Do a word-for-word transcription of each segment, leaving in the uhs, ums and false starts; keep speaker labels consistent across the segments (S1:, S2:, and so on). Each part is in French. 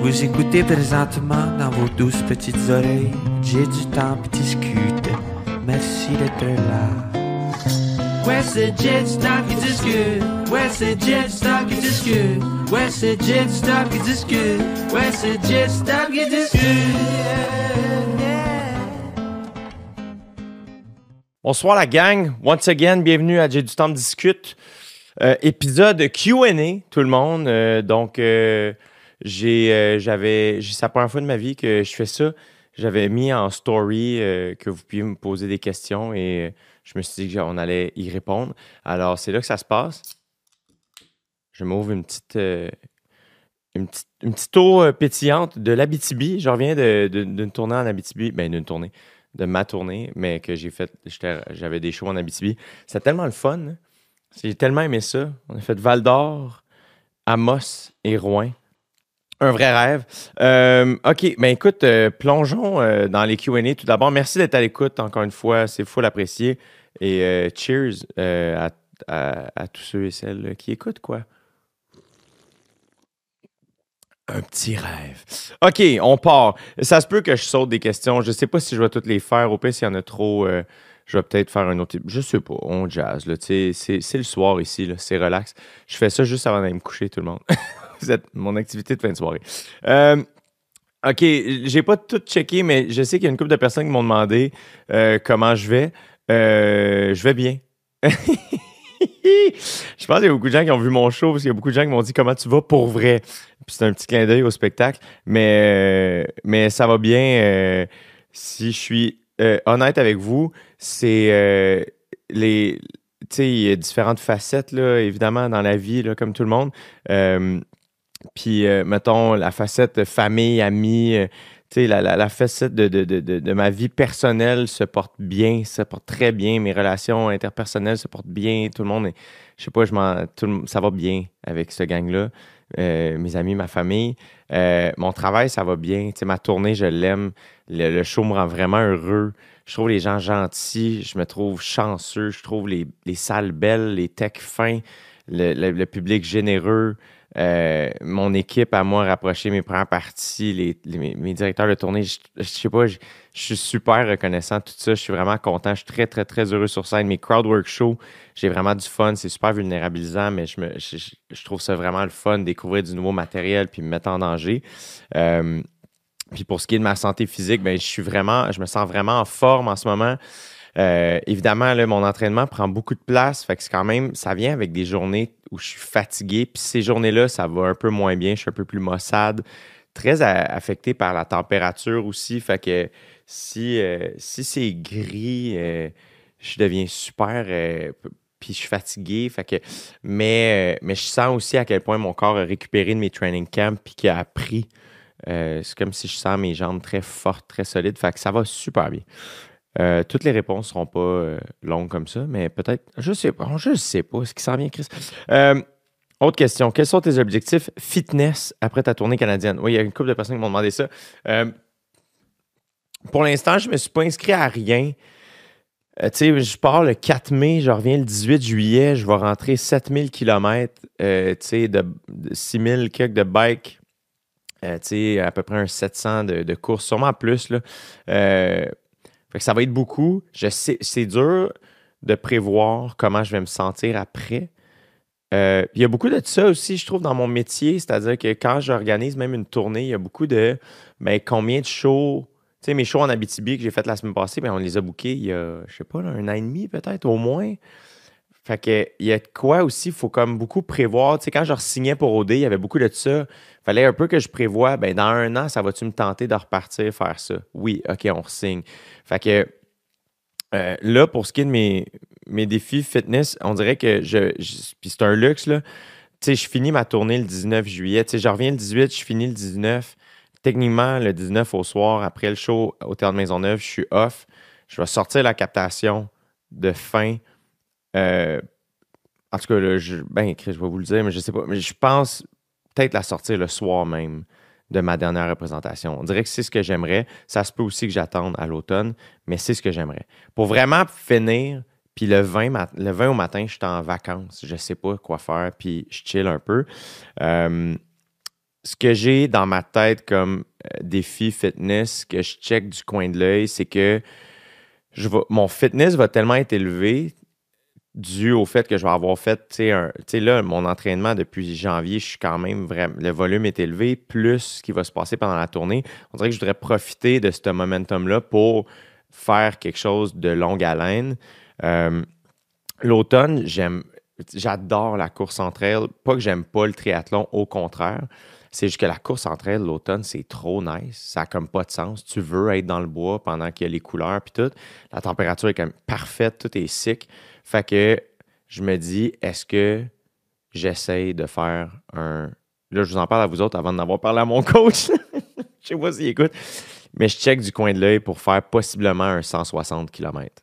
S1: Vous écoutez présentement dans vos douces petites oreilles. J'ai du temps pis discute. Merci d'être là. Ouais, c'est Jet Stop qui discute. Ouais, c'est Jet Stop qui discute. Ouais, c'est Jet Stop qui discute. Ouais, c'est Jet Stop qui discute.
S2: Bonsoir la gang. Once again, bienvenue à J'ai du temps de discute. Euh, épisode Q and A, tout le monde. Euh, donc, euh, j'ai, euh, j'avais, c'est la première fois de ma vie que je fais ça. J'avais mis en story euh, que vous pouviez me poser des questions et euh, je me suis dit qu'on allait y répondre. Alors, c'est là que ça se passe. Je m'ouvre une petite, euh, une petite, une petite eau euh, pétillante de l'Abitibi. Je reviens de, de, d'une tournée en Abitibi. Ben, d'une tournée. De ma tournée, mais que j'ai fait. J'étais, j'avais des shows en Abitibi. C'était tellement le fun. Hein? J'ai tellement aimé ça. On a fait Val-d'Or, Amos et Rouen. Un vrai rêve. Euh, OK, ben écoute, euh, plongeons euh, dans les Q and A. Tout d'abord, merci d'être à l'écoute, encore une fois. C'est full apprécié. Et euh, cheers euh, à, à, à tous ceux et celles qui écoutent, quoi. Un petit rêve. OK, on part. Ça se peut que je saute des questions. Je sais pas si je vais toutes les faire. Au pire, s'il y en a trop, euh, je vais peut-être faire un autre. Je sais pas. On jazz. Là. C'est, c'est le soir ici. Là. C'est relax. Je fais ça juste avant d'aller me coucher, tout le monde. Vous êtes mon activité de fin de soirée. Euh, OK, j'ai pas tout checké, mais je sais qu'il y a une couple de personnes qui m'ont demandé euh, comment je vais. Euh, je vais bien. Je pense qu'il y a beaucoup de gens qui ont vu mon show parce qu'il y a beaucoup de gens qui m'ont dit comment tu vas pour vrai. Puis c'est un petit clin d'œil au spectacle. Mais, euh, mais ça va bien. Euh, si je suis euh, honnête avec vous, c'est euh, les. Tu sais, il y a différentes facettes, là, évidemment, dans la vie, là, comme tout le monde. Euh, Puis, euh, mettons, la facette famille, amis. Euh, tu sais, la, la, la facette de, de, de, de, de ma vie personnelle se porte bien, se porte très bien. Mes relations interpersonnelles se portent bien. Tout le monde, est, je sais pas, je m'en, tout le, ça va bien avec ce gang-là. Euh, mes amis, ma famille. Euh, mon travail, ça va bien. Tu sais, ma tournée, je l'aime. Le, le show me rend vraiment heureux. Je trouve les gens gentils. Je me trouve chanceux. Je trouve les, les salles belles, les techs fins, le, le, le public généreux. Euh, mon équipe à moi rapprocher mes premières parties, les, les, mes, mes directeurs de tournée, je, je sais pas, je, je suis super reconnaissant de tout ça. Je suis vraiment content. Je suis très, très, très heureux sur scène. Mes crowdwork shows, j'ai vraiment du fun. C'est super vulnérabilisant, mais je, me, je, je trouve ça vraiment le fun, découvrir du nouveau matériel puis me mettre en danger. Euh, puis pour ce qui est de ma santé physique, ben, je suis vraiment, je me sens vraiment en forme en ce moment. Euh, évidemment, là, mon entraînement prend beaucoup de place. Fait que c'est quand même, ça vient avec des journées où je suis fatigué. Puis ces journées-là, ça va un peu moins bien. Je suis un peu plus maussade. Très a- affecté par la température aussi. Fait que si, euh, si c'est gris, euh, je deviens super. Euh, p- puis je suis fatigué. Fait que, mais, euh, mais je sens aussi à quel point mon corps a récupéré de mes training camps puis qu'il a appris. Euh, c'est comme si je sens mes jambes très fortes, très solides. Fait que ça va super bien. Euh, toutes les réponses ne seront pas euh, longues comme ça, mais peut-être, je sais pas, je sais pas ce qui s'en vient, Chris. Euh, autre question, quels sont tes objectifs fitness après ta tournée canadienne? Oui, il y a une couple de personnes qui m'ont demandé ça. Euh, pour l'instant, je ne me suis pas inscrit à rien. Euh, tu sais, je pars le quatre mai, je reviens le dix-huit juillet, je vais rentrer sept mille kilomètres, euh, tu sais, de, de six mille quelques de bike, euh, tu sais, à peu près un sept cents de, de course, sûrement plus, là. Euh, Fait que ça va être beaucoup. Je sais, c'est dur de prévoir comment je vais me sentir après. Euh, il y a beaucoup de ça aussi, je trouve, dans mon métier. C'est-à-dire que quand j'organise même une tournée, il y a beaucoup de ben, combien de shows. Tu sais, mes shows en Abitibi que j'ai fait la semaine passée, ben, on les a bookés il y a, je sais pas, là, un an et demi peut-être, au moins. Fait que il y a de quoi aussi, il faut comme beaucoup prévoir. Tu sais, quand je signais pour O D, il y avait beaucoup de ça. Il fallait un peu que je prévoie, ben dans un an, ça va-tu me tenter de repartir faire ça? Oui, OK, on signe. Fait que euh, là, pour ce qui est de mes, mes défis fitness, on dirait que je. je puis c'est un luxe, là. Tu sais, je finis ma tournée le dix-neuf juillet. Tu sais, je reviens le dix-huit, je finis le dix-neuf. Techniquement, le dix-neuf au soir, après le show au Théâtre Maisonneuve, je suis off. Je vais sortir la captation de fin. Euh, en tout cas, là, je, ben, Chris, je vais vous le dire, mais je sais pas. Mais je pense peut-être la sortir le soir même de ma dernière représentation. On dirait que c'est ce que j'aimerais. Ça se peut aussi que j'attende à l'automne, mais c'est ce que j'aimerais. Pour vraiment finir, puis le vingt, mat- le vingt au matin, je suis en vacances. Je sais pas quoi faire, puis je chill un peu. Euh, ce que j'ai dans ma tête comme euh, défi fitness que je check du coin de l'œil, c'est que je vais, mon fitness va tellement être élevé dû au fait que je vais avoir fait, tu sais, un- tu sais, là, mon entraînement depuis janvier, je suis quand même vraiment, le volume est élevé, plus ce qui va se passer pendant la tournée. On dirait que je voudrais profiter de ce momentum-là pour faire quelque chose de longue haleine. Euh, L'automne, j'aime, j'adore la course entre trail. Pas que j'aime pas le triathlon, au contraire. C'est juste que la course entre trail, l'automne, c'est trop nice. Ça n'a comme pas de sens. Tu veux être dans le bois pendant qu'il y a les couleurs puis tout. La température est quand même parfaite, tout est sick. Fait que je me dis, est-ce que j'essaye de faire un... Là, je vous en parle à vous autres avant d'en avoir parlé à mon coach. Je sais pas s'il écoute. Mais je check du coin de l'œil pour faire possiblement un cent soixante kilomètres.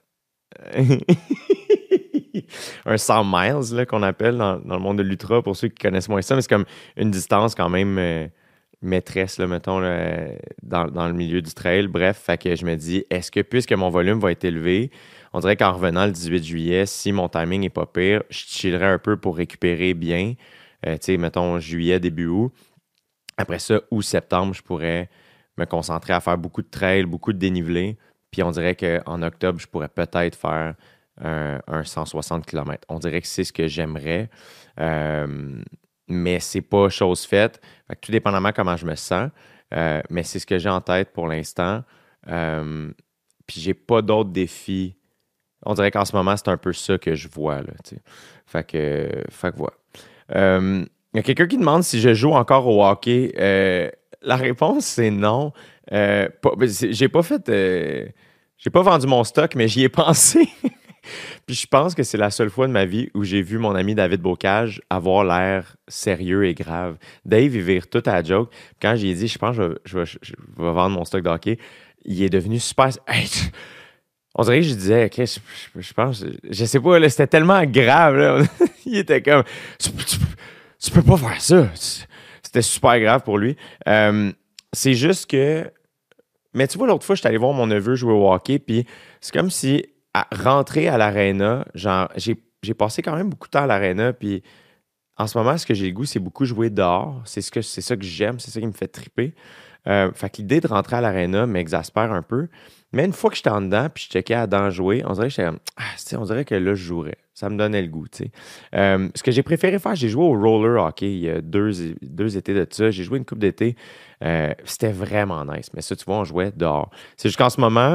S2: Un cent miles là, qu'on appelle dans, dans le monde de l'ultra pour ceux qui connaissent moins ça, mais c'est comme une distance quand même euh, maîtresse, là, mettons, là, dans, dans le milieu du trail. Bref, fait que je me dis, est-ce que puisque mon volume va être élevé, on dirait qu'en revenant le dix-huit juillet, si mon timing n'est pas pire, je chillerai un peu pour récupérer bien. Euh, tu sais, mettons juillet, début août. Après ça, août, septembre, je pourrais me concentrer à faire beaucoup de trail, beaucoup de dénivelé. Puis on dirait qu'en octobre, je pourrais peut-être faire un, un cent soixante kilomètres. On dirait que c'est ce que j'aimerais, euh, mais c'est pas chose faite. Fait que tout dépendamment comment je me sens, euh, mais c'est ce que j'ai en tête pour l'instant. Euh, puis j'ai pas d'autres défis. On dirait qu'en ce moment, c'est un peu ça que je vois, là, tu sais. Fait que, fait que voilà. Euh, Il y a quelqu'un qui demande si je joue encore au hockey. Euh, la réponse, c'est non. Euh, pas- ben, c'est- j'ai pas fait... euh, j'ai pas vendu mon stock, mais j'y ai pensé. Puis je pense que c'est la seule fois de ma vie où j'ai vu mon ami David Bocage avoir l'air sérieux et grave. Dave, il vire tout à la joke. Quand j'ai dit, je pense que je vais, je vais- je vais vendre mon stock de hockey, il est devenu super... Hey, tu- on dirait que je disais, OK, je, je- je pense... Je sais pas, là, c'était tellement grave. Là. Il était comme... Tu, peux- tu peux- tu peux pas faire ça. C'était super grave pour lui. Euh, c'est juste que... Mais tu vois, l'autre fois, je suis allé voir mon neveu jouer au hockey, puis c'est comme si, à rentrer à l'aréna, genre, j'ai, j'ai passé quand même beaucoup de temps à l'aréna, puis en ce moment, ce que j'ai le goût, c'est beaucoup jouer dehors. C'est, ce que, c'est ça que j'aime, c'est ça qui me fait triper. Euh, fait que l'idée de rentrer à l'aréna m'exaspère un peu. Mais une fois que j'étais en dedans, puis je checkais à dans jouer, on dirait que j'étais comme, ah, tu sais, on dirait que là, je jouerais. Ça me donnait le goût, tu sais. Euh, ce que j'ai préféré faire, j'ai joué au roller hockey il y a deux, deux étés de ça. J'ai joué une coupe d'été. Euh, c'était vraiment nice. Mais ça, tu vois, on jouait dehors. C'est juste qu'en ce moment,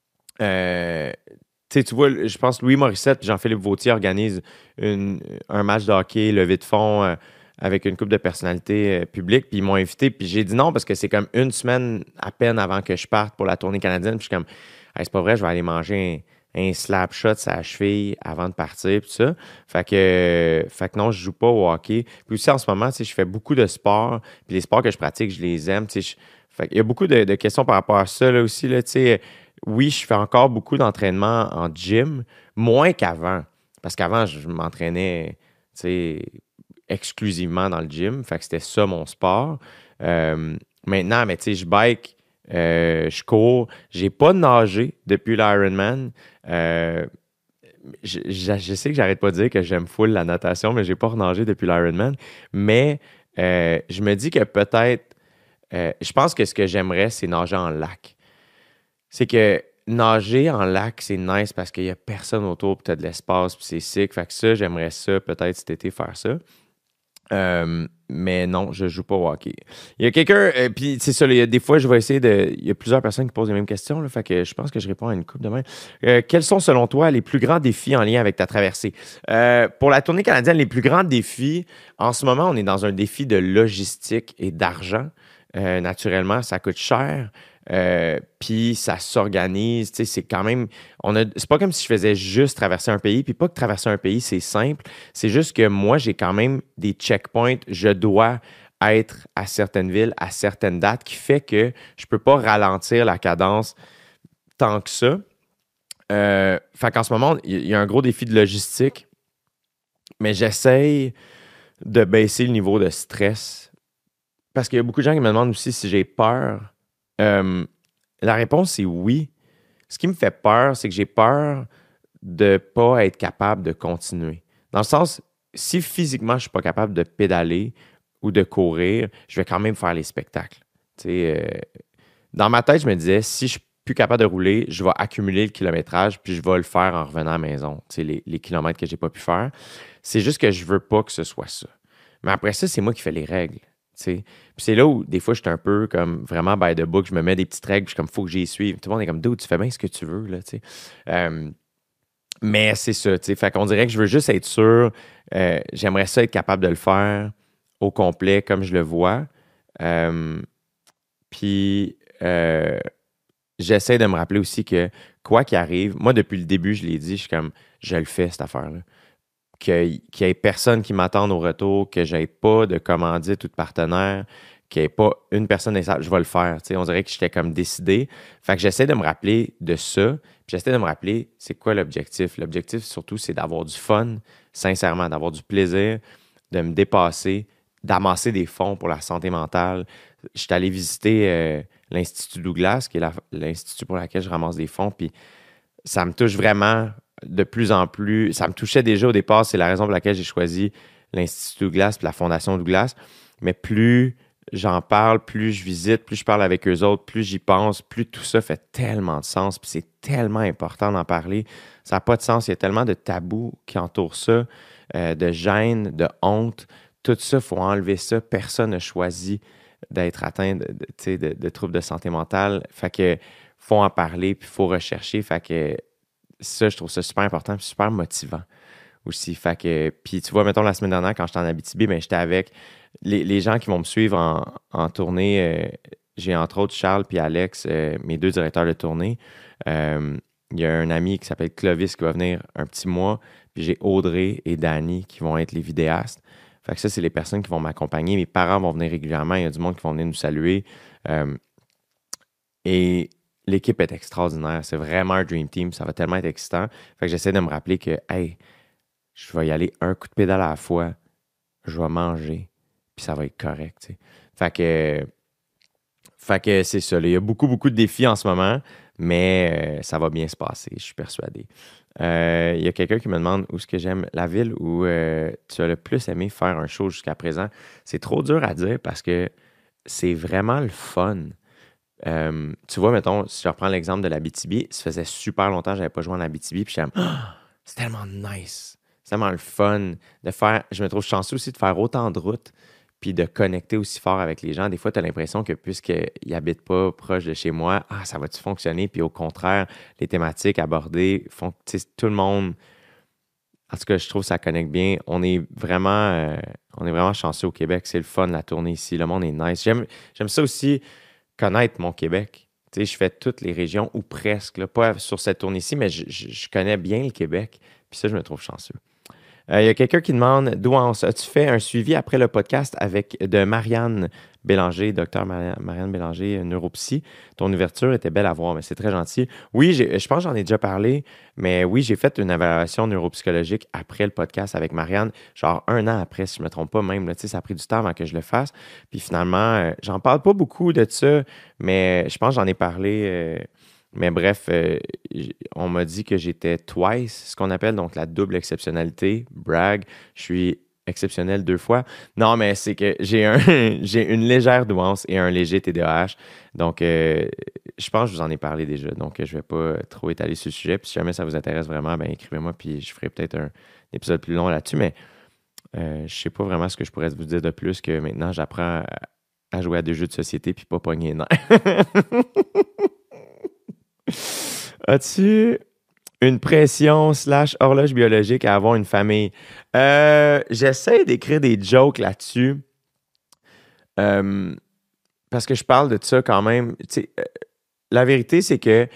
S2: euh, tu sais, tu vois, je pense que Louis Morissette et Jean-Philippe Vautier organisent une- un match de hockey levé de fonds euh, avec une couple de personnalités euh, publiques. Puis ils m'ont invité. Puis j'ai dit non parce que c'est comme une semaine à peine avant que je parte pour la tournée canadienne. Puis je suis comme, hey, c'est pas vrai, je vais aller manger un, un slap shot sur la cheville avant de partir. Puis ça. Fait que, euh, fait que non, je joue pas au hockey. Puis aussi en ce moment, tu sais, je fais beaucoup de sport. Puis les sports que je pratique, je les aime. Tu sais, je- fait qu'il y a beaucoup de, de questions par rapport à ça là, aussi. Là, tu sais. Oui, je fais encore beaucoup d'entraînement en gym, moins qu'avant. Parce qu'avant, je m'entraînais, tu sais, exclusivement dans le gym. Fait que c'était ça mon sport. Euh, maintenant, mais tu sais, je bike, euh, je cours. J'ai pas nagé depuis l'Ironman. Euh, je, je- je sais que j'arrête pas de dire que j'aime full la natation, mais j'ai pas renagé depuis l'Ironman. Mais euh, je me dis que peut-être, euh, je pense que ce que j'aimerais, c'est nager en lac. C'est que nager en lac, c'est nice parce qu'il n'y a personne autour, puis tu as de l'espace, puis c'est sick. Fait que ça, j'aimerais ça, peut-être cet été, faire ça. Euh, mais non, je joue pas au hockey. Il y a quelqu'un, euh, puis c'est ça, il y a des fois, je vais essayer de. Il y a plusieurs personnes qui posent les mêmes questions, là, fait que je pense que je réponds à une couple demain. Euh, quels sont, selon toi, les plus grands défis en lien avec ta traversée? Euh, pour la tournée canadienne, les plus grands défis, en ce moment, on est dans un défi de logistique et d'argent. Euh, naturellement, ça coûte cher. Euh, puis ça s'organise, tu sais, c'est quand même, on a, c'est pas comme si je faisais juste traverser un pays, puis pas que traverser un pays, c'est simple, c'est juste que moi, j'ai quand même des checkpoints, je dois être à certaines villes, à certaines dates, qui fait que je peux pas ralentir la cadence tant que ça. Euh, fait qu'en ce moment, il y a un gros défi de logistique, mais j'essaye de baisser le niveau de stress, parce qu'il y a beaucoup de gens qui me demandent aussi si j'ai peur. Euh, la réponse, c'est oui. Ce qui me fait peur, c'est que j'ai peur de ne pas être capable de continuer. Dans le sens, si physiquement, je ne suis pas capable de pédaler ou de courir, je vais quand même faire les spectacles. Euh, dans ma tête, je me disais, si je suis plus capable de rouler, je vais accumuler le kilométrage puis je vais le faire en revenant à la maison, les, les kilomètres que je n'ai pas pu faire. C'est juste que je ne veux pas que ce soit ça. Mais après ça, c'est moi qui fais les règles. Puis c'est là où, des fois, je suis un peu comme vraiment by the book. Je me mets des petites règles, je suis comme, faut que j'y suive. Tout le monde est comme, dude, tu fais bien ce que tu veux. Là, euh, mais c'est ça. T'sais. Fait qu'on dirait que je veux juste être sûr. Euh, j'aimerais ça être capable de le faire au complet comme je le vois. Euh, Puis, euh, j'essaie de me rappeler aussi que, quoi qu'il arrive, moi, depuis le début, je l'ai dit, je suis comme, je le fais, cette affaire-là. Qu'il n'y ait personne qui m'attende au retour, que je n'aie pas de commandite ou de partenaire, qu'il n'y ait pas une personne nécessaire, je vais le faire. T'sais. On dirait que j'étais comme décidé. Fait que j'essaie de me rappeler de ça. Puis j'essaie de me rappeler, c'est quoi l'objectif? L'objectif, surtout, c'est d'avoir du fun, sincèrement, d'avoir du plaisir, de me dépasser, d'amasser des fonds pour la santé mentale. Je suis allé visiter euh, l'Institut Douglas, qui est la, l'institut pour lequel je ramasse des fonds, puis ça me touche vraiment de plus en plus. Ça me touchait déjà au départ, c'est la raison pour laquelle j'ai choisi l'Institut Douglas puis la Fondation Douglas, mais plus j'en parle, plus je visite, plus je parle avec eux autres, plus j'y pense, plus tout ça fait tellement de sens, puis c'est tellement important d'en parler. Ça n'a pas de sens, il y a tellement de tabous qui entourent ça, euh, de gêne, de honte. Tout ça, il faut enlever ça. Personne n'a choisi d'être atteint de, de, de, de troubles de santé mentale. Fait que faut en parler, puis il faut rechercher. Fait que ça, je trouve ça super important, puis super motivant aussi. Fait que, puis tu vois, mettons, la semaine dernière, quand j'étais en Abitibi, ben, j'étais avec les, les gens qui vont me suivre en, en tournée. Euh, j'ai entre autres Charles puis Alex, euh, mes deux directeurs de tournée. Euh, il y a un ami qui s'appelle Clovis qui va venir un petit mois. Puis j'ai Audrey et Danny qui vont être les vidéastes. Fait que ça, c'est les personnes qui vont m'accompagner. Mes parents vont venir régulièrement. Il y a du monde qui vont venir nous saluer. Euh, et l'équipe est extraordinaire. C'est vraiment un dream team. Ça va tellement être excitant. Fait que j'essaie de me rappeler que, hey, je vais y aller un coup de pédale à la fois. Je vais manger. Puis ça va être correct. T'sais. Fait que, fait que c'est ça. Là. Il y a beaucoup, beaucoup de défis en ce moment. Mais euh, ça va bien se passer. Je suis persuadé. Euh, il y a quelqu'un qui me demande où est-ce que j'aime la ville où euh, tu as le plus aimé faire un show jusqu'à présent. C'est trop dur à dire parce que c'est vraiment le fun. Euh, tu vois, mettons, si je reprends l'exemple de l'Abitibi, ça faisait super longtemps que je n'avais pas joué en Abitibi, puis j'aime, oh, c'est tellement nice, c'est tellement le fun de faire. Je me trouve chanceux aussi de faire autant de routes, puis de connecter aussi fort avec les gens. Des fois, tu as l'impression que puisqu'ils n'habitent pas proche de chez moi, ah, ça va-tu fonctionner? Puis au contraire, les thématiques abordées font que tout le monde. En tout cas, je trouve que ça connecte bien. On est vraiment, euh, on est vraiment chanceux au Québec. C'est le fun, la tournée ici. Le monde est nice. J'aime, j'aime ça aussi, connaître mon Québec. Tu sais, je fais toutes les régions, ou presque. Là, pas sur cette tournée-ci, mais je, je, je connais bien le Québec. Puis ça, je me trouve chanceux. Il euh, y a quelqu'un qui demande, Douance, as-tu fait un suivi après le podcast avec de Marianne Bélanger, docteur Marianne Bélanger, neuropsy? Ton ouverture était belle à voir, mais c'est très gentil. Oui, j'ai, je pense que j'en ai déjà parlé, mais oui, j'ai fait une évaluation neuropsychologique après le podcast avec Marianne, genre un an après, si je ne me trompe pas même. Là, ça a pris du temps avant que je le fasse. Puis finalement, euh, j'en parle pas beaucoup de ça, mais je pense que j'en ai parlé... Euh, Mais bref, euh, on m'a dit que j'étais twice, ce qu'on appelle donc la double exceptionnalité, brag. Je suis exceptionnel deux fois. Non, mais c'est que j'ai un j'ai une légère douance et un léger T D A H. Donc, euh, je pense que je vous en ai parlé déjà. Donc, je ne vais pas trop étaler sur le sujet. Puis si jamais ça vous intéresse vraiment, ben écrivez-moi, puis je ferai peut-être un épisode plus long là-dessus. Mais euh, je ne sais pas vraiment ce que je pourrais vous dire de plus que maintenant, j'apprends à, à jouer à des jeux de société puis pas pogner les nerfs. As-tu une pression slash horloge biologique à avoir une famille? Euh, j'essaie d'écrire des jokes là-dessus euh, parce que je parle de ça quand même. Euh, la vérité, c'est que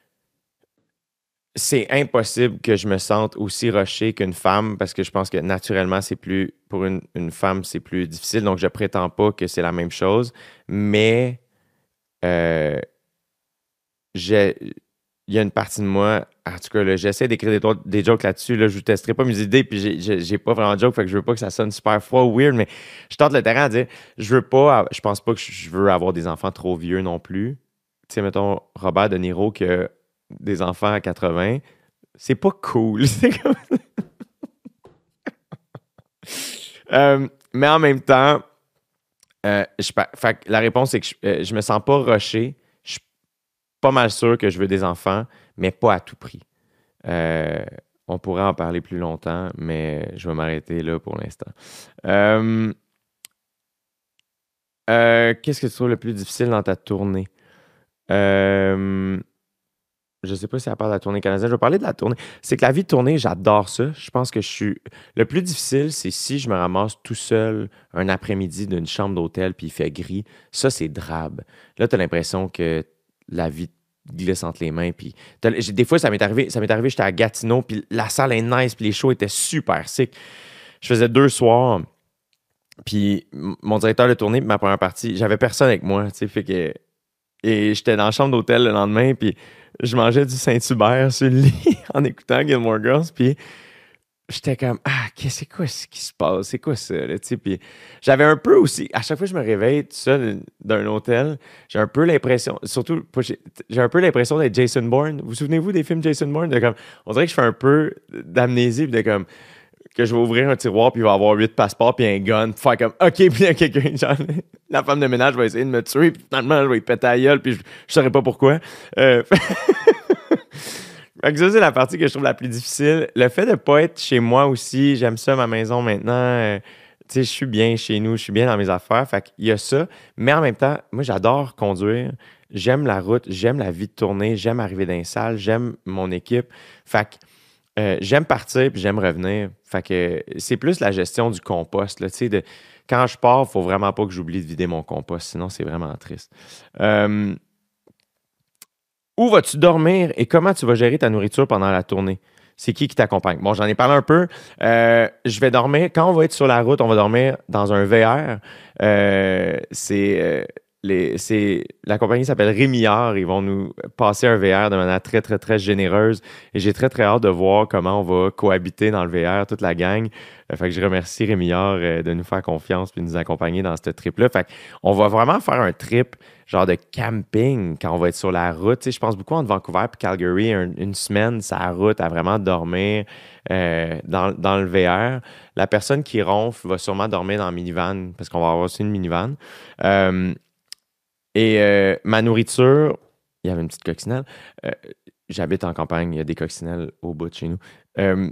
S2: c'est impossible que je me sente aussi rushé qu'une femme parce que je pense que naturellement, c'est plus pour une, une femme, c'est plus difficile. Donc, je prétends pas que c'est la même chose, mais euh, j'ai... il y a une partie de moi, en tout cas, là, j'essaie d'écrire des, des jokes là-dessus. Là, je ne vous testerai pas mes idées, puis j'ai, j'ai, j'ai pas vraiment de jokes, fait que je veux pas que ça sonne super froid ou weird, mais je tente le terrain à dire, je veux pas, je pense pas que je veux avoir des enfants trop vieux non plus. Tu sais, mettons, Robert De Niro qui a des enfants à quatre-vingts, c'est pas cool. C'est comme... euh, mais en même temps, Euh, je, fait, la réponse, c'est que je, euh, je me sens pas rushé. Je suis pas mal sûr que je veux des enfants, mais pas à tout prix. Euh, on pourrait en parler plus longtemps, mais je vais m'arrêter là pour l'instant. Euh, euh, qu'est-ce que tu trouves le plus difficile dans ta tournée? Euh, je sais pas si à part de la tournée canadienne, je vais parler de la tournée. C'est que la vie de tournée, j'adore ça. Je pense que je suis... Le plus difficile, c'est si je me ramasse tout seul un après-midi d'une chambre d'hôtel puis il fait gris. Ça, c'est drabe. Là, tu as l'impression que la vie glisse entre les mains. Puis des fois, ça m'est arrivé, ça m'est arrivé, j'étais à Gatineau, puis la salle est nice, puis les shows étaient super sick. Je faisais deux soirs, puis mon directeur de tournée, ma première partie, j'avais personne avec moi, tu sais, fait que... Et j'étais dans la chambre d'hôtel le lendemain, puis je mangeais du Saint-Hubert sur le lit en écoutant Gilmore Girls, puis j'étais comme, ah, qu'est-ce c'est quoi ce qui se passe? C'est quoi ça? Là, tu sais? Puis j'avais un peu aussi, à chaque fois que je me réveille tout seul d'un hôtel, j'ai un peu l'impression, surtout, j'ai un peu l'impression d'être Jason Bourne. Vous souvenez-vous des films Jason Bourne? De comme, on dirait que je fais un peu d'amnésie, puis de comme, que je vais ouvrir un tiroir, puis il va y avoir huit passeports, puis un gun, puis faire comme, OK, puis il y a quelqu'un, genre, la femme de ménage va essayer de me tuer, puis finalement, je vais être pété à la gueule, puis je, je saurais pas pourquoi. Euh... Fait que ça, c'est la partie que je trouve la plus difficile. Le fait de ne pas être chez moi aussi, j'aime ça, ma maison maintenant. Euh, tu sais, je suis bien chez nous, je suis bien dans mes affaires. Fait qu'il y a ça. Mais en même temps, moi, j'adore conduire. J'aime la route, j'aime la vie de tournée, j'aime arriver dans les salles, j'aime mon équipe. Fait que euh, j'aime partir puis j'aime revenir. Fait que c'est plus la gestion du compost. Là, tu sais, de, quand je pars, il ne faut vraiment pas que j'oublie de vider mon compost. Sinon, c'est vraiment triste. Euh, Où vas-tu dormir et comment tu vas gérer ta nourriture pendant la tournée? C'est qui qui t'accompagne? Bon, j'en ai parlé un peu. Euh, je vais dormir, quand on va être sur la route, on va dormir dans un V R. Euh, c'est, euh, les, c'est, la compagnie s'appelle Rémillard. Ils vont nous passer un V R de manière très, très, très généreuse. Et j'ai très, très hâte de voir comment on va cohabiter dans le V R, toute la gang. Euh, fait que je remercie Rémillard euh, de nous faire confiance et de nous accompagner dans ce trip-là. Fait qu'on va vraiment faire un trip genre de camping quand on va être sur la route. Tu sais, je pense beaucoup entre Vancouver et Calgary, un, une semaine sur la route à vraiment dormir euh, dans, dans le V R. La personne qui ronfle va sûrement dormir dans le minivan parce qu'on va avoir aussi une minivan. Euh, et euh, ma nourriture, il y avait une petite coccinelle. Euh, j'habite en campagne, il y a des coccinelles au bout de chez nous. Euh,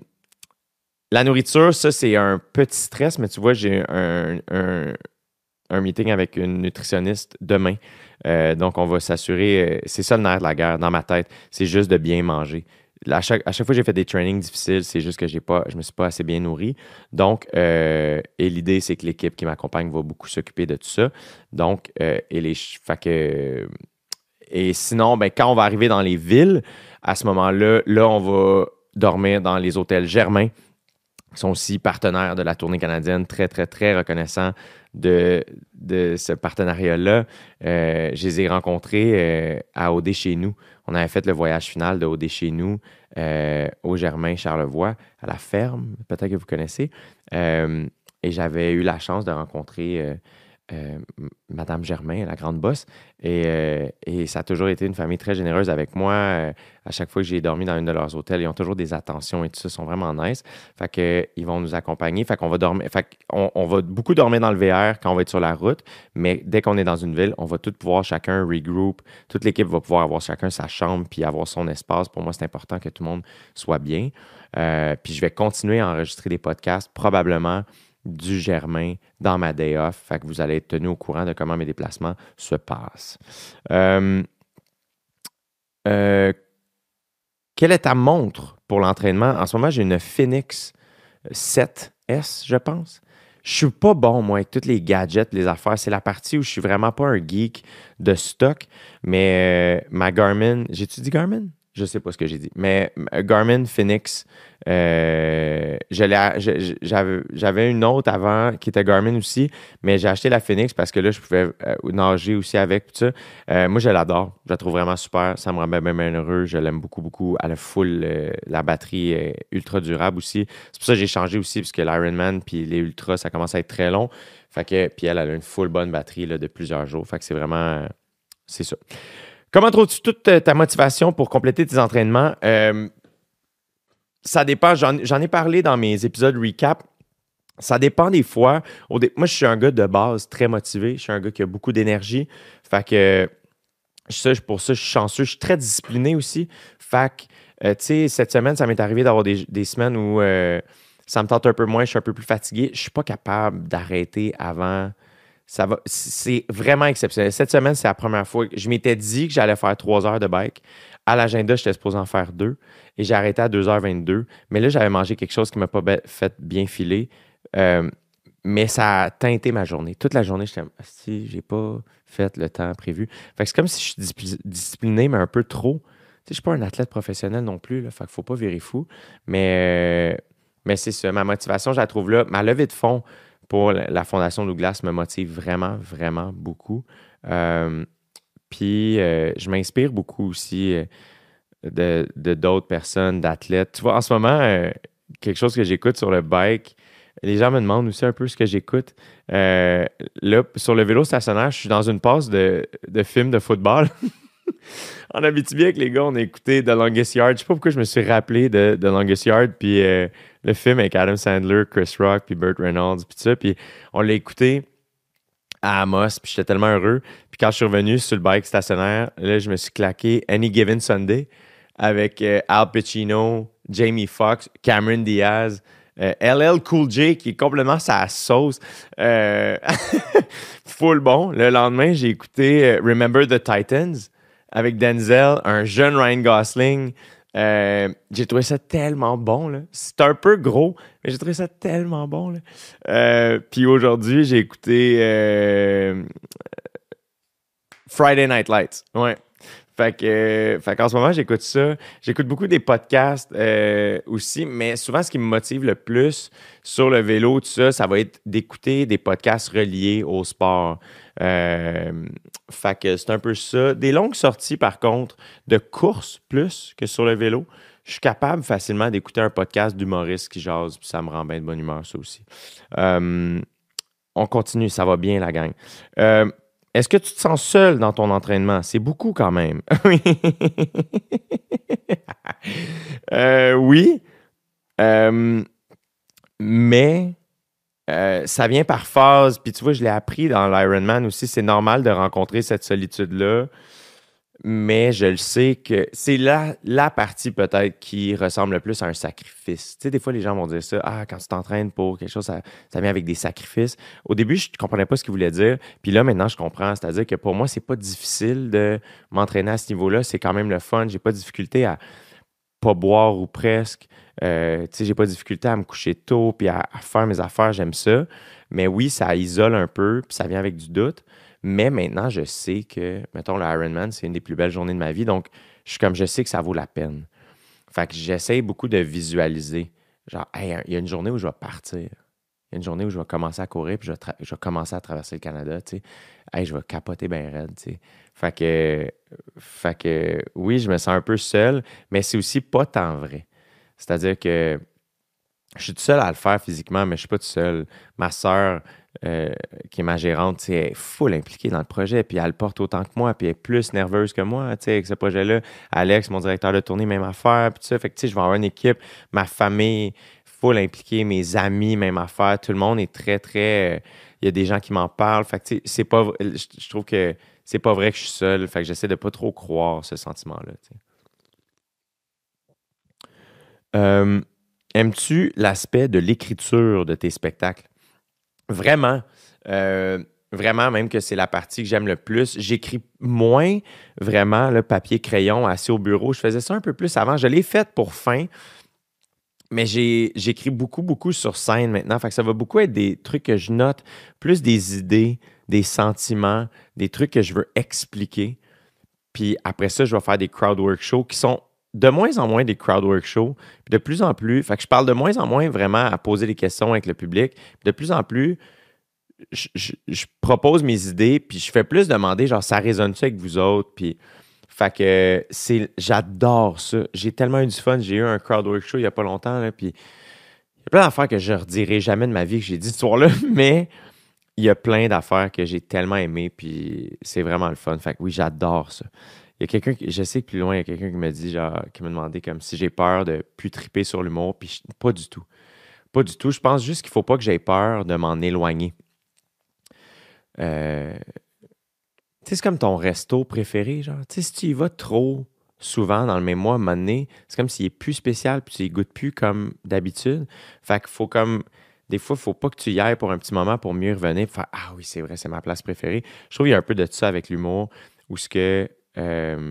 S2: la nourriture, ça, c'est un petit stress, mais tu vois, j'ai un, un, un meeting avec une nutritionniste demain. Euh, donc, on va s'assurer, euh, c'est ça le nerf de la guerre dans ma tête, c'est juste de bien manger. À chaque, à chaque fois que j'ai fait des trainings difficiles, c'est juste que j'ai pas, je me suis pas assez bien nourri. Donc, euh, et l'idée, c'est que l'équipe qui m'accompagne va beaucoup s'occuper de tout ça. Donc, euh, et les, fait que, et sinon, ben, quand on va arriver dans les villes, à ce moment-là, là, on va dormir dans les hôtels Germain, qui sont aussi partenaires de la tournée canadienne, très, très, très reconnaissants de, de ce partenariat-là. Euh, je les ai rencontrés euh, à O D chez nous. On avait fait le voyage final de O D chez nous euh, au Germain Charlevoix, à la ferme, peut-être que vous connaissez. Euh, et j'avais eu la chance de rencontrer euh, euh, Madame Germain, la grande boss. Et, euh, et ça a toujours été une famille très généreuse avec moi. Euh, à chaque fois que j'ai dormi dans une de leurs hôtels, ils ont toujours des attentions et tout ça, ils sont vraiment nice. Fait que, ils vont nous accompagner. Fait qu'on va dormir. Fait qu'on on va beaucoup dormir dans le V R quand on va être sur la route, mais dès qu'on est dans une ville, on va tous pouvoir chacun regroup. Toute l'équipe va pouvoir avoir chacun sa chambre puis avoir son espace. Pour moi, c'est important que tout le monde soit bien. Euh, puis je vais continuer à enregistrer des podcasts, probablement du Germain dans ma day off. Fait que vous allez être tenu au courant de comment mes déplacements se passent. Euh, euh, quelle est ta montre pour l'entraînement? En ce moment, j'ai une Phoenix sept S, je pense. Je suis pas bon, moi, avec tous les gadgets, les affaires. C'est la partie où je suis vraiment pas un geek de stock, mais euh, ma Garmin... J'ai-tu dit Garmin? Je sais pas ce que j'ai dit. Mais Garmin Phoenix, euh, je l'ai, je, j'avais, j'avais une autre avant qui était Garmin aussi, mais j'ai acheté la Phoenix parce que là, je pouvais euh, nager aussi avec. Tout ça. Euh, moi, je l'adore. Je la trouve vraiment super. Ça me rend bien, bien, bien heureux. Je l'aime beaucoup, beaucoup. Elle a full. Euh, la batterie est ultra durable aussi. C'est pour ça que j'ai changé aussi, parce que l'Ironman puis les Ultra, ça commence à être très long. Fait que, puis elle, elle a une full bonne batterie là, de plusieurs jours. Fait que c'est vraiment... Euh, c'est ça. Comment trouves-tu toute ta motivation pour compléter tes entraînements? Euh, ça dépend. J'en, j'en ai parlé dans mes épisodes recap. Ça dépend des fois. Au dé- Moi, je suis un gars de base très motivé. Je suis un gars qui a beaucoup d'énergie. Fait que ça, pour ça, je suis chanceux. Je suis très discipliné aussi. Fait que, euh, tu sais, cette semaine, ça m'est arrivé d'avoir des, des semaines où euh, ça me tente un peu moins, je suis un peu plus fatigué. Je suis pas capable d'arrêter avant. Ça va, c'est vraiment exceptionnel. Cette semaine, c'est la première fois que je m'étais dit que j'allais faire trois heures de bike. À l'agenda, j'étais supposé en faire deux et j'ai arrêté à deux heures vingt-deux. Mais là, j'avais mangé quelque chose qui ne m'a pas be- fait bien filer. Euh, mais ça a teinté ma journée. Toute la journée, j'étais si j'ai pas fait le temps prévu. Fait que c'est comme si je suis discipli- discipliné, mais un peu trop. Tu sais, je suis pas un athlète professionnel non plus, là, fait qu'il faut pas virer fou. Mais, euh, mais c'est ça, ma motivation, je la trouve là. Ma levée de fonds pour la la Fondation Douglas me motive vraiment, vraiment beaucoup. Euh, Puis euh, je m'inspire beaucoup aussi euh, de, de d'autres personnes, d'athlètes. Tu vois, en ce moment, euh, quelque chose que j'écoute sur le bike, les gens me demandent aussi un peu ce que j'écoute. Euh, là, sur le vélo stationnaire, je suis dans une passe de, de films de football. En Abitibi, avec les gars, on a écouté The Longest Yard. Je sais pas pourquoi je me suis rappelé de The Longest Yard, puis euh, le film avec Adam Sandler, Chris Rock, puis Burt Reynolds, puis tout ça. Puis on l'a écouté à Amos, puis j'étais tellement heureux. Puis quand je suis revenu sur le bike stationnaire, là, je me suis claqué Any Given Sunday avec euh, Al Pacino, Jamie Foxx, Cameron Diaz, euh, L L Cool J qui est complètement sa sauce. Euh, full bon. Le lendemain, j'ai écouté euh, Remember the Titans avec Denzel, un jeune Ryan Gosling. Euh, j'ai trouvé ça tellement bon, là. C'est un peu gros, mais j'ai trouvé ça tellement bon, là. Euh, puis aujourd'hui, j'ai écouté euh, Friday Night Lights. Ouais. Fait que, euh, fait qu'en ce moment, j'écoute ça. J'écoute beaucoup des podcasts euh, aussi, mais souvent, ce qui me motive le plus sur le vélo, tout ça, ça va être d'écouter des podcasts reliés au sport. Euh, fait que c'est un peu ça. Des longues sorties, par contre, de course plus que sur le vélo. Je suis capable facilement d'écouter un podcast d'humoriste qui jase, puis ça me rend bien de bonne humeur, ça aussi. Euh, on continue, ça va bien, la gang. Euh, Est-ce que tu te sens seul dans ton entraînement? C'est beaucoup quand même. Oui. Euh, oui. Euh, mais euh, ça vient par phase. Puis tu vois, je l'ai appris dans l'Ironman aussi. C'est normal de rencontrer cette solitude-là. Mais je le sais que c'est la, la partie peut-être qui ressemble le plus à un sacrifice. Tu sais, des fois, les gens vont dire ça. Ah, quand tu t'entraînes pour quelque chose, ça, ça vient avec des sacrifices. Au début, je ne comprenais pas ce qu'ils voulaient dire. Puis là, maintenant, je comprends. C'est-à-dire que pour moi, c'est pas difficile de m'entraîner à ce niveau-là. C'est quand même le fun. J'ai pas de difficulté à pas boire ou presque. Euh, tu sais, j'ai pas de difficulté à me coucher tôt puis à, à faire mes affaires. J'aime ça. Mais oui, ça isole un peu puis ça vient avec du doute. Mais maintenant, je sais que, mettons, le Ironman, c'est une des plus belles journées de ma vie. Donc, je suis comme, je sais que ça vaut la peine. Fait que j'essaie beaucoup de visualiser. Genre, hey, il y a une journée où je vais partir. Il y a une journée où je vais commencer à courir puis je vais, tra- je vais commencer à traverser le Canada, tu sais. Hey, je vais capoter bien raide, tu sais. Fait que, fait que, oui, je me sens un peu seul, mais c'est aussi pas tant vrai. C'est-à-dire que je suis tout seul à le faire physiquement, mais je suis pas tout seul. Ma sœur, euh, qui est ma gérante, tu sais, elle est full impliquée dans le projet, puis elle le porte autant que moi, puis elle est plus nerveuse que moi, tu sais, avec ce projet-là. Alex, mon directeur de tournée, même affaire, puis tout ça. Fait que, tu sais, je vais avoir une équipe, ma famille, full impliquée, mes amis, même affaire. Tout le monde est très, très... euh, Il y a des gens qui m'en parlent. Fait que, tu sais, c'est pas... v- Je, je trouve que c'est pas vrai que je suis seul. Fait que j'essaie de pas trop croire ce sentiment-là, tu sais. Euh, Aimes-tu l'aspect de l'écriture de tes spectacles? Vraiment, euh, vraiment, même que c'est la partie que j'aime le plus. J'écris moins vraiment le papier crayon assis au bureau. Je faisais ça un peu plus avant. Je l'ai fait pour fin, mais j'ai, j'écris beaucoup, beaucoup sur scène maintenant. Fait que ça va beaucoup être des trucs que je note, plus des idées, des sentiments, des trucs que je veux expliquer. Puis après ça, je vais faire des crowdwork shows qui sont de moins en moins des crowdwork shows, puis de plus en plus, fait que je parle de moins en moins vraiment à poser des questions avec le public, puis de plus en plus, je, je- je propose mes idées, puis je fais plus demander, genre, ça résonne-tu avec vous autres, puis fait que c'est, j'adore ça. J'ai tellement eu du fun, j'ai eu un crowdwork show il y a pas longtemps, là, puis il y a plein d'affaires que je ne redirai jamais de ma vie que j'ai dit ce soir-là, mais il y a plein d'affaires que j'ai tellement aimées, puis c'est vraiment le fun. Fait que oui, j'adore ça. Il y a quelqu'un, qui- je sais que plus loin, il y a quelqu'un qui me dit, genre, qui me demandait comme si j'ai peur de plus triper sur l'humour, puis je- pas du tout. pas du tout. Je pense juste qu'il faut pas que j'aie peur de m'en éloigner. Euh, tu sais, c'est comme ton resto préféré, genre. Tu sais, si tu y vas trop souvent dans le même mois, à un moment donné, c'est comme s'il est plus spécial puis tu y goûtes plus comme d'habitude. Fait qu'il faut comme... Des fois, il faut pas que tu y ailles pour un petit moment pour mieux revenir pour faire « Ah oui, c'est vrai, c'est ma place préférée. » Je trouve qu'il y a un peu de ça avec l'humour où ce que... Euh,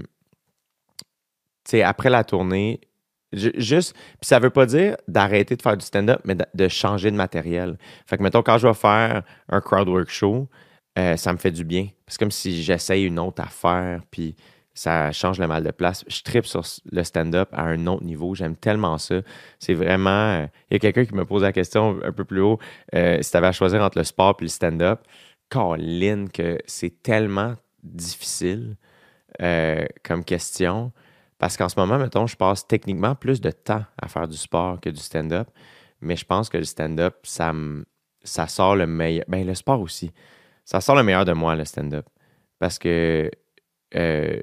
S2: tu sais, après la tournée, ju- juste... Puis ça veut pas dire d'arrêter de faire du stand-up, mais de, de changer de matériel. Fait que, mettons, quand je vais faire un crowdwork show, euh, ça me fait du bien. C'est comme si j'essaye une autre affaire, puis ça change le mal de place. Je tripe sur s- le stand-up à un autre niveau. J'aime tellement ça. C'est vraiment... euh, Il y a quelqu'un qui me pose la question un peu plus haut, euh, si tu avais à choisir entre le sport et le stand-up. Caroline, que c'est tellement difficile euh, comme question. Parce qu'en ce moment, mettons, je passe techniquement plus de temps à faire du sport que du stand-up. Mais je pense que le stand-up, ça, me- ça sort le meilleur. Ben, le sport aussi. Ça sort le meilleur de moi, le stand-up. Parce que euh,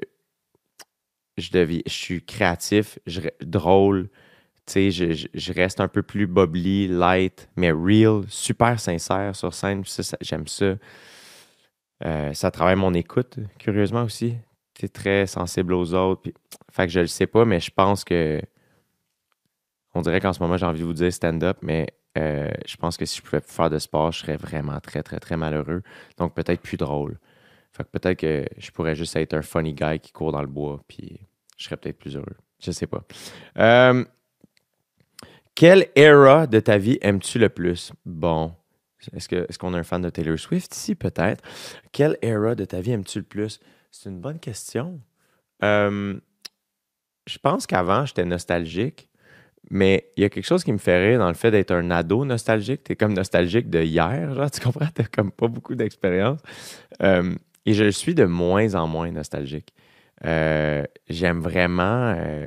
S2: je, deviens, je suis créatif, je, re- drôle, tu sais, je, je- je reste un peu plus bubbly, light, mais real, super sincère sur scène. Ça, ça- j'aime ça. Euh, ça travaille mon écoute, curieusement aussi. Tu es très sensible aux autres. Puis... Fait que je le sais pas, mais je pense que. On dirait qu'en ce moment, j'ai envie de vous dire stand-up, mais euh, je pense que si je pouvais plus faire de sport, je serais vraiment très, très, très malheureux. Donc peut-être plus drôle. Fait que peut-être que je pourrais juste être un funny guy qui court dans le bois, puis je serais peut-être plus heureux. Je sais pas. Euh, quelle era de ta vie aimes-tu le plus? Bon. Est-ce que, est-ce qu'on a un fan de Taylor Swift ici? Peut-être. Quelle era de ta vie aimes-tu le plus? C'est une bonne question. Euh, je pense qu'avant, j'étais nostalgique, mais il y a quelque chose qui me fait rire dans le fait d'être un ado nostalgique. T'es comme nostalgique de hier, genre, tu comprends? T'as comme pas beaucoup d'expérience. Euh, et je le suis de moins en moins nostalgique. Euh, j'aime vraiment, euh,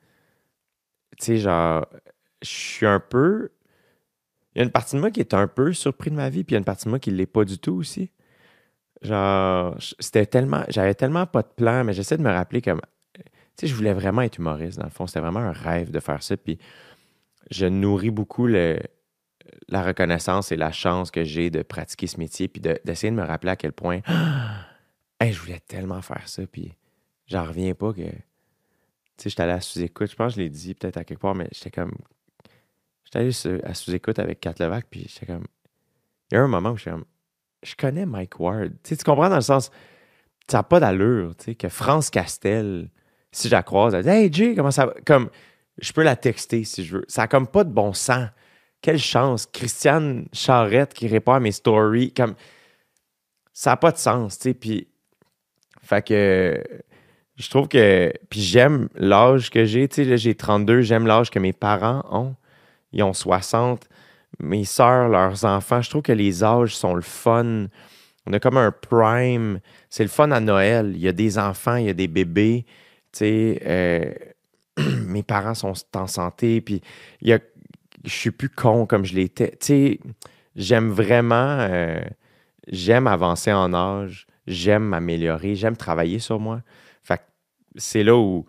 S2: tu sais, genre, je suis un peu... Il y a une partie de moi qui est un peu surpris de ma vie, puis il y a une partie de moi qui ne l'est pas du tout aussi. Genre, je- c'était tellement... J'avais tellement pas de plan, mais j'essaie de me rappeler comme... Tu sais, je voulais vraiment être humoriste, dans le fond. C'était vraiment un rêve de faire ça, puis je nourris beaucoup le, la reconnaissance et la chance que j'ai de pratiquer ce métier, puis de- d'essayer de me rappeler à quel point... Hey, je voulais tellement faire ça, puis j'en reviens pas que... Tu sais, j'étais allé à sous-écoute, je pense que je l'ai dit peut-être à quelque part, mais j'étais comme... J'étais allé sur- à sous-écoute avec Kat Levac, puis j'étais comme... Il y a un moment où j'étais comme... Je connais Mike Ward. Tu sais, tu comprends dans le sens... Ça n'a pas d'allure, tu sais, que France Castel, si je la croise, elle dit « Hey, Jay, comment ça va? » Comme, je peux la texter si je veux. Ça n'a comme pas de bon sens. Quelle chance. Christiane Charrette qui répond à mes stories, comme... Ça n'a pas de sens, tu sais, puis... Fait que... Je trouve que... Puis j'aime l'âge que j'ai, tu sais, là, j'ai trente-deux, j'aime l'âge que mes parents ont. Ils ont soixante. Mes sœurs, leurs enfants, je trouve que les âges sont le fun. On a comme un prime. C'est le fun à Noël. Il y a des enfants, il y a des bébés. Tu sais, euh, mes parents sont en santé. Puis il y a, je suis plus con comme je l'étais. Tu sais, j'aime vraiment, euh, j'aime avancer en âge. J'aime m'améliorer. J'aime travailler sur moi. Fait que c'est là où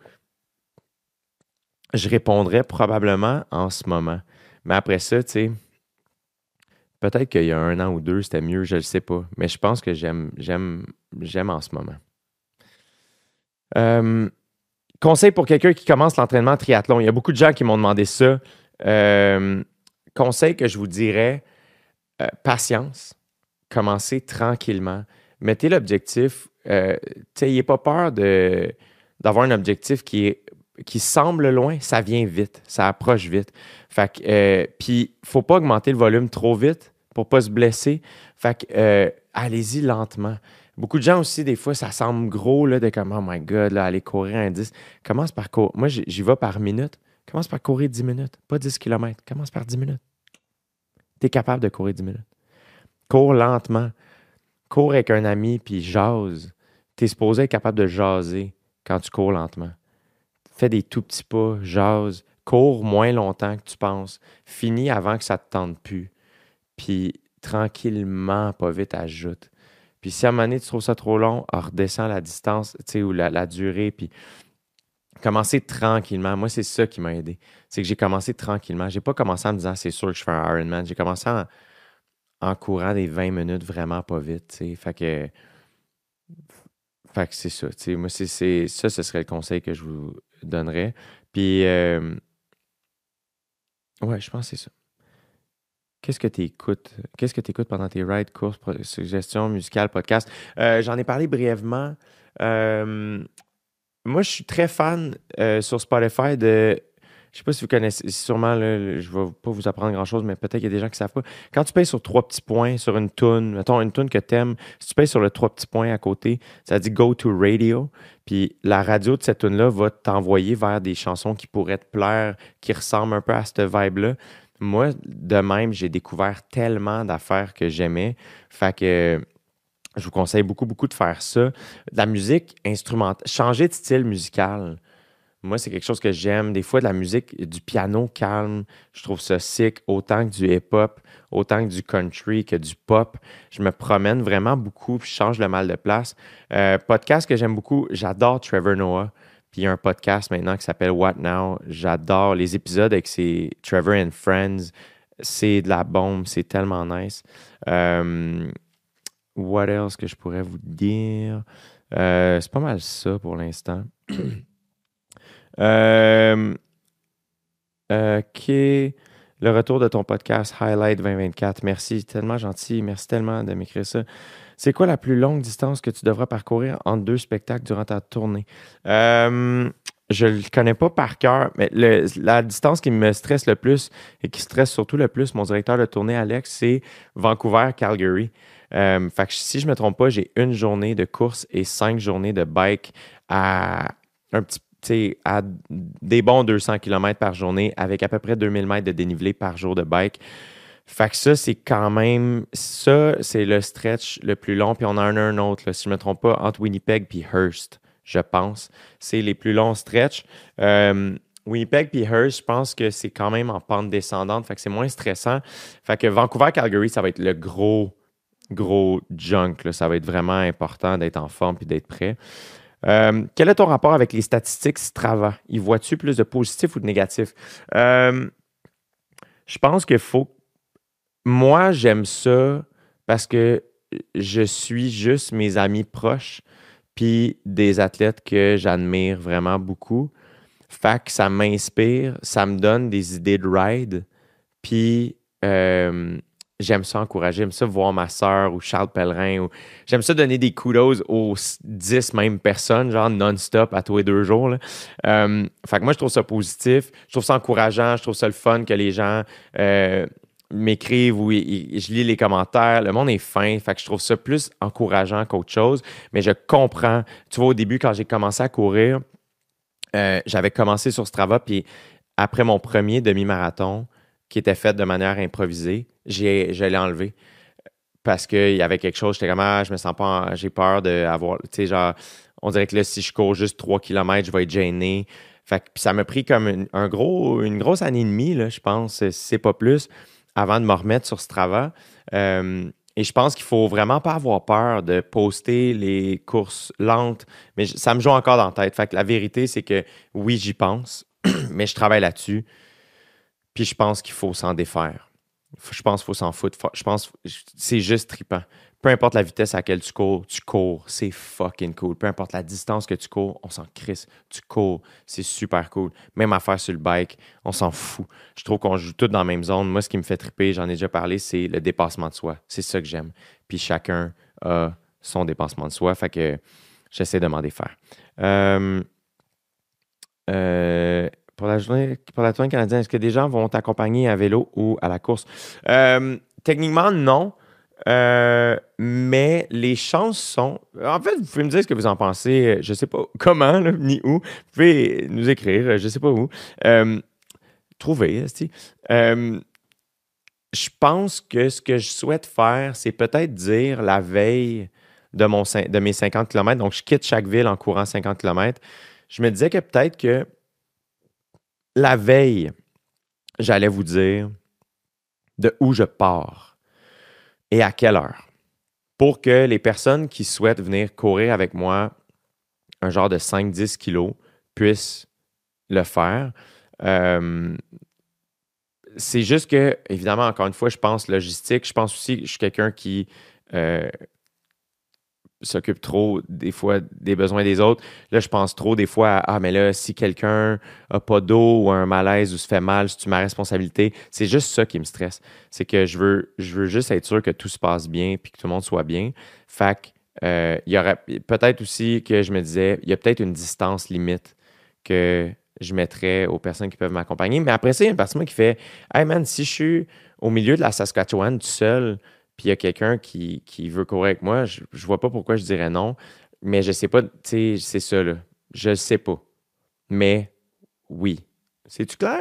S2: je répondrais probablement en ce moment. Mais après ça, tu sais, peut-être qu'il y a un an ou deux, c'était mieux, je ne le sais pas. Mais je pense que j'aime, j'aime, j'aime en ce moment. Euh, conseil pour quelqu'un qui commence l'entraînement triathlon. Il y a beaucoup de gens qui m'ont demandé ça. Euh, conseil que je vous dirais, euh, patience. Commencez tranquillement. Mettez l'objectif. Euh, n'ayez pas peur de, d'avoir un objectif qui est qui semble loin, ça vient vite, ça approche vite. Fait que, euh, puis, faut pas augmenter le volume trop vite pour pas se blesser. Fait que, euh, allez-y lentement. Beaucoup de gens aussi, des fois, ça semble gros, là, de comme, oh my God, là, aller courir un dix. Commence par courir. Moi, j'y j'y vais par minute. Commence par courir dix minutes, pas dix kilomètres. Commence par dix minutes. Tu es capable de courir dix minutes. Cours lentement. Cours avec un ami, puis jase. Tu es supposé être capable de jaser quand tu cours lentement. Fais des tout petits pas, jase, cours moins longtemps que tu penses, finis avant que ça te tente plus. Puis tranquillement, pas vite, ajoute. Puis si à un moment donné, tu trouves ça trop long, redescends la distance, tu sais, ou la, la durée. Puis commencer tranquillement. Moi, c'est ça qui m'a aidé. C'est que j'ai commencé tranquillement. J'ai pas commencé en me disant, c'est sûr que je fais un Ironman. J'ai commencé en, en courant des vingt minutes vraiment pas vite, tu sais. Fait que, fait que c'est ça, tu sais. Moi, c'est, c'est, ça, ce serait le conseil que je vous donnerais. Puis, euh, ouais, je pense que c'est ça. Qu'est-ce que tu écoutes? Qu'est-ce que tu écoutes pendant tes rides, courses, pro- suggestions musicales, podcasts? Euh, j'en ai parlé brièvement. Euh, moi, je suis très fan euh, sur Spotify de. Je sais pas si vous connaissez, sûrement, là, je vais pas vous apprendre grand-chose, mais peut-être qu'il y a des gens qui savent pas. Quand tu payes sur trois petits points sur une toune, mettons une toune que t'aimes, si tu payes sur le trois petits points à côté, ça dit Go to Radio. Puis la radio de cette toune-là va t'envoyer vers des chansons qui pourraient te plaire, qui ressemblent un peu à cette vibe-là. Moi, de même, j'ai découvert tellement d'affaires que j'aimais. Fait que je vous conseille beaucoup, beaucoup de faire ça. De la musique instrumentale, changer de style musical. Moi, c'est quelque chose que j'aime. Des fois, de la musique, du piano calme, je trouve ça sick, autant que du hip-hop, autant que du country, que du pop. Je me promène vraiment beaucoup, puis je change le mal de place. Euh, podcast que j'aime beaucoup, j'adore Trevor Noah. Puis il y a un podcast maintenant qui s'appelle What Now. J'adore les épisodes avec ses Trevor and Friends. C'est de la bombe, c'est tellement nice. Euh, what else que je pourrais vous dire? Euh, c'est pas mal ça pour l'instant. Euh, OK. Le retour de ton podcast Highlight vingt vingt-quatre. Merci, tellement gentil. Merci tellement de m'écrire ça. C'est quoi la plus longue distance que tu devras parcourir entre deux spectacles durant ta tournée? Euh, je ne le connais pas par cœur, mais le- la distance qui me stresse le plus et qui stresse surtout le plus mon directeur de tournée, Alex, c'est Vancouver-Calgary. Euh, fait que si je ne me trompe pas, j'ai une journée de course et cinq journées de bike à un petit tu sais, à des bons deux cents kilomètres par journée avec à peu près deux mille mètres de dénivelé par jour de bike. Fait que ça, c'est quand même... Ça, c'est le stretch le plus long. Puis on en a un autre, là, si je ne me trompe pas, entre Winnipeg et Hearst, je pense. C'est les plus longs stretch. Euh, Winnipeg puis Hearst, je pense que c'est quand même en pente descendante. Fait que c'est moins stressant. Fait que Vancouver-Calgary, ça va être le gros, gros junk, là. Ça va être vraiment important d'être en forme puis d'être prêt. Euh, quel est ton rapport avec les statistiques Strava? Y vois-tu plus de positifs ou de négatifs? Euh, je pense qu'il faut... Moi, j'aime ça parce que je suis juste mes amis proches puis des athlètes que j'admire vraiment beaucoup. Fait que ça m'inspire, ça me donne des idées de ride. Puis... Euh, j'aime ça encourager, j'aime ça voir ma sœur ou Charles Pellerin. Ou... J'aime ça donner des kudos aux dix mêmes personnes, genre non-stop à tous les deux jours. Là. Euh, fait que moi, je trouve ça positif. Je trouve ça encourageant. Je trouve ça le fun que les gens euh, m'écrivent ou ils- ils- je lis les commentaires. Le monde est fin. Fait que je trouve ça plus encourageant qu'autre chose. Mais je comprends. Tu vois, au début, quand j'ai commencé à courir, euh, j'avais commencé sur Strava. Puis après mon premier demi-marathon, qui était fait de manière improvisée, j'ai, je l'ai enlevé parce qu'il y avait quelque chose, j'étais comme, ah, je me sens pas, en- j'ai peur d'avoir, tu sais, genre, on dirait que là, si je cours juste trois kilomètres, je vais être gêné. Fait que puis ça m'a pris comme une, un gros, une grosse année et demie, là, je pense, si c'est pas plus, avant de me remettre sur Strava. Euh, et je pense qu'il faut vraiment pas avoir peur de poster les courses lentes, mais je- ça me joue encore dans la tête. Fait que la vérité, c'est que oui, j'y pense, mais je travaille là-dessus. Puis je pense qu'il faut s'en défaire. Faut- Je pense qu'il faut s'en foutre. Faut- Je pense que c'est juste trippant. Peu importe la vitesse à laquelle tu cours, tu cours. C'est fucking cool. Peu importe la distance que tu cours, on s'en crisse. Tu cours. C'est super cool. Même affaire sur le bike, on s'en fout. Je trouve qu'on joue tous dans la même zone. Moi, ce qui me fait tripper, j'en ai déjà parlé, c'est le dépassement de soi. C'est ça que j'aime. Puis chacun a son dépassement de soi. Fait que j'essaie de m'en défaire. Euh, euh, pour la journée, pour la tournée canadienne, est-ce que des gens vont t'accompagner à vélo ou à la course? Euh, techniquement, non. Euh, mais les chances sont. En fait, vous pouvez me dire ce que vous en pensez. Je ne sais pas comment, là, ni où. Vous pouvez nous écrire, je ne sais pas où. Euh, trouver, esti. Euh, je pense que ce que je souhaite faire, c'est peut-être dire la veille de, mon, cin- de mes cinquante kilomètres. Donc, je quitte chaque ville en courant cinquante kilomètres. Je me disais que peut-être que la veille, j'allais vous dire de où je pars et à quelle heure pour que les personnes qui souhaitent venir courir avec moi un genre de cinq dix kilos puissent le faire. Euh, c'est juste que, évidemment, encore une fois, je pense logistique. Je pense aussi que je suis quelqu'un qui euh, s'occupe trop, des fois, des besoins des autres. Là, je pense trop, des fois, à, ah, mais là, si quelqu'un n'a pas d'eau ou a un malaise ou se fait mal, c'est ma responsabilité. C'est juste ça qui me stresse. C'est que je veux, je veux juste être sûr que tout se passe bien puis que tout le monde soit bien. Fait que, euh, il y aurait peut-être aussi que je me disais, il y a peut-être une distance limite que je mettrais aux personnes qui peuvent m'accompagner. Mais après ça, il y a une partie de moi qui fait, hey man, si je suis au milieu de la Saskatchewan tout seul, puis il y a quelqu'un qui, qui veut courir avec moi, je, je vois pas pourquoi je dirais non. Mais je sais pas, tu sais, c'est ça, là. Je le sais pas. Mais oui. C'est-tu clair?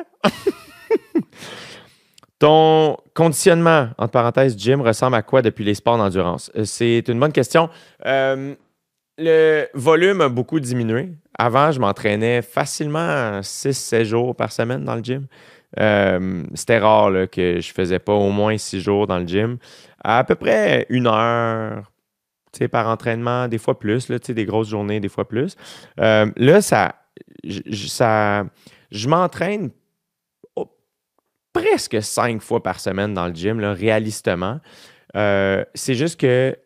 S2: Ton conditionnement, entre parenthèses, gym, ressemble à quoi depuis les sports d'endurance? Euh, C'est une bonne question. Euh, le volume a beaucoup diminué. Avant, je m'entraînais facilement six sept jours par semaine dans le gym. Euh, c'était rare là, que je faisais pas au moins six jours dans le gym. À peu près une heure par entraînement, des fois plus, là, des grosses journées, des fois plus. Euh, là, ça, j- j- ça, je m'entraîne oh, presque cinq fois par semaine dans le gym, là, réalistement. Euh, c'est juste que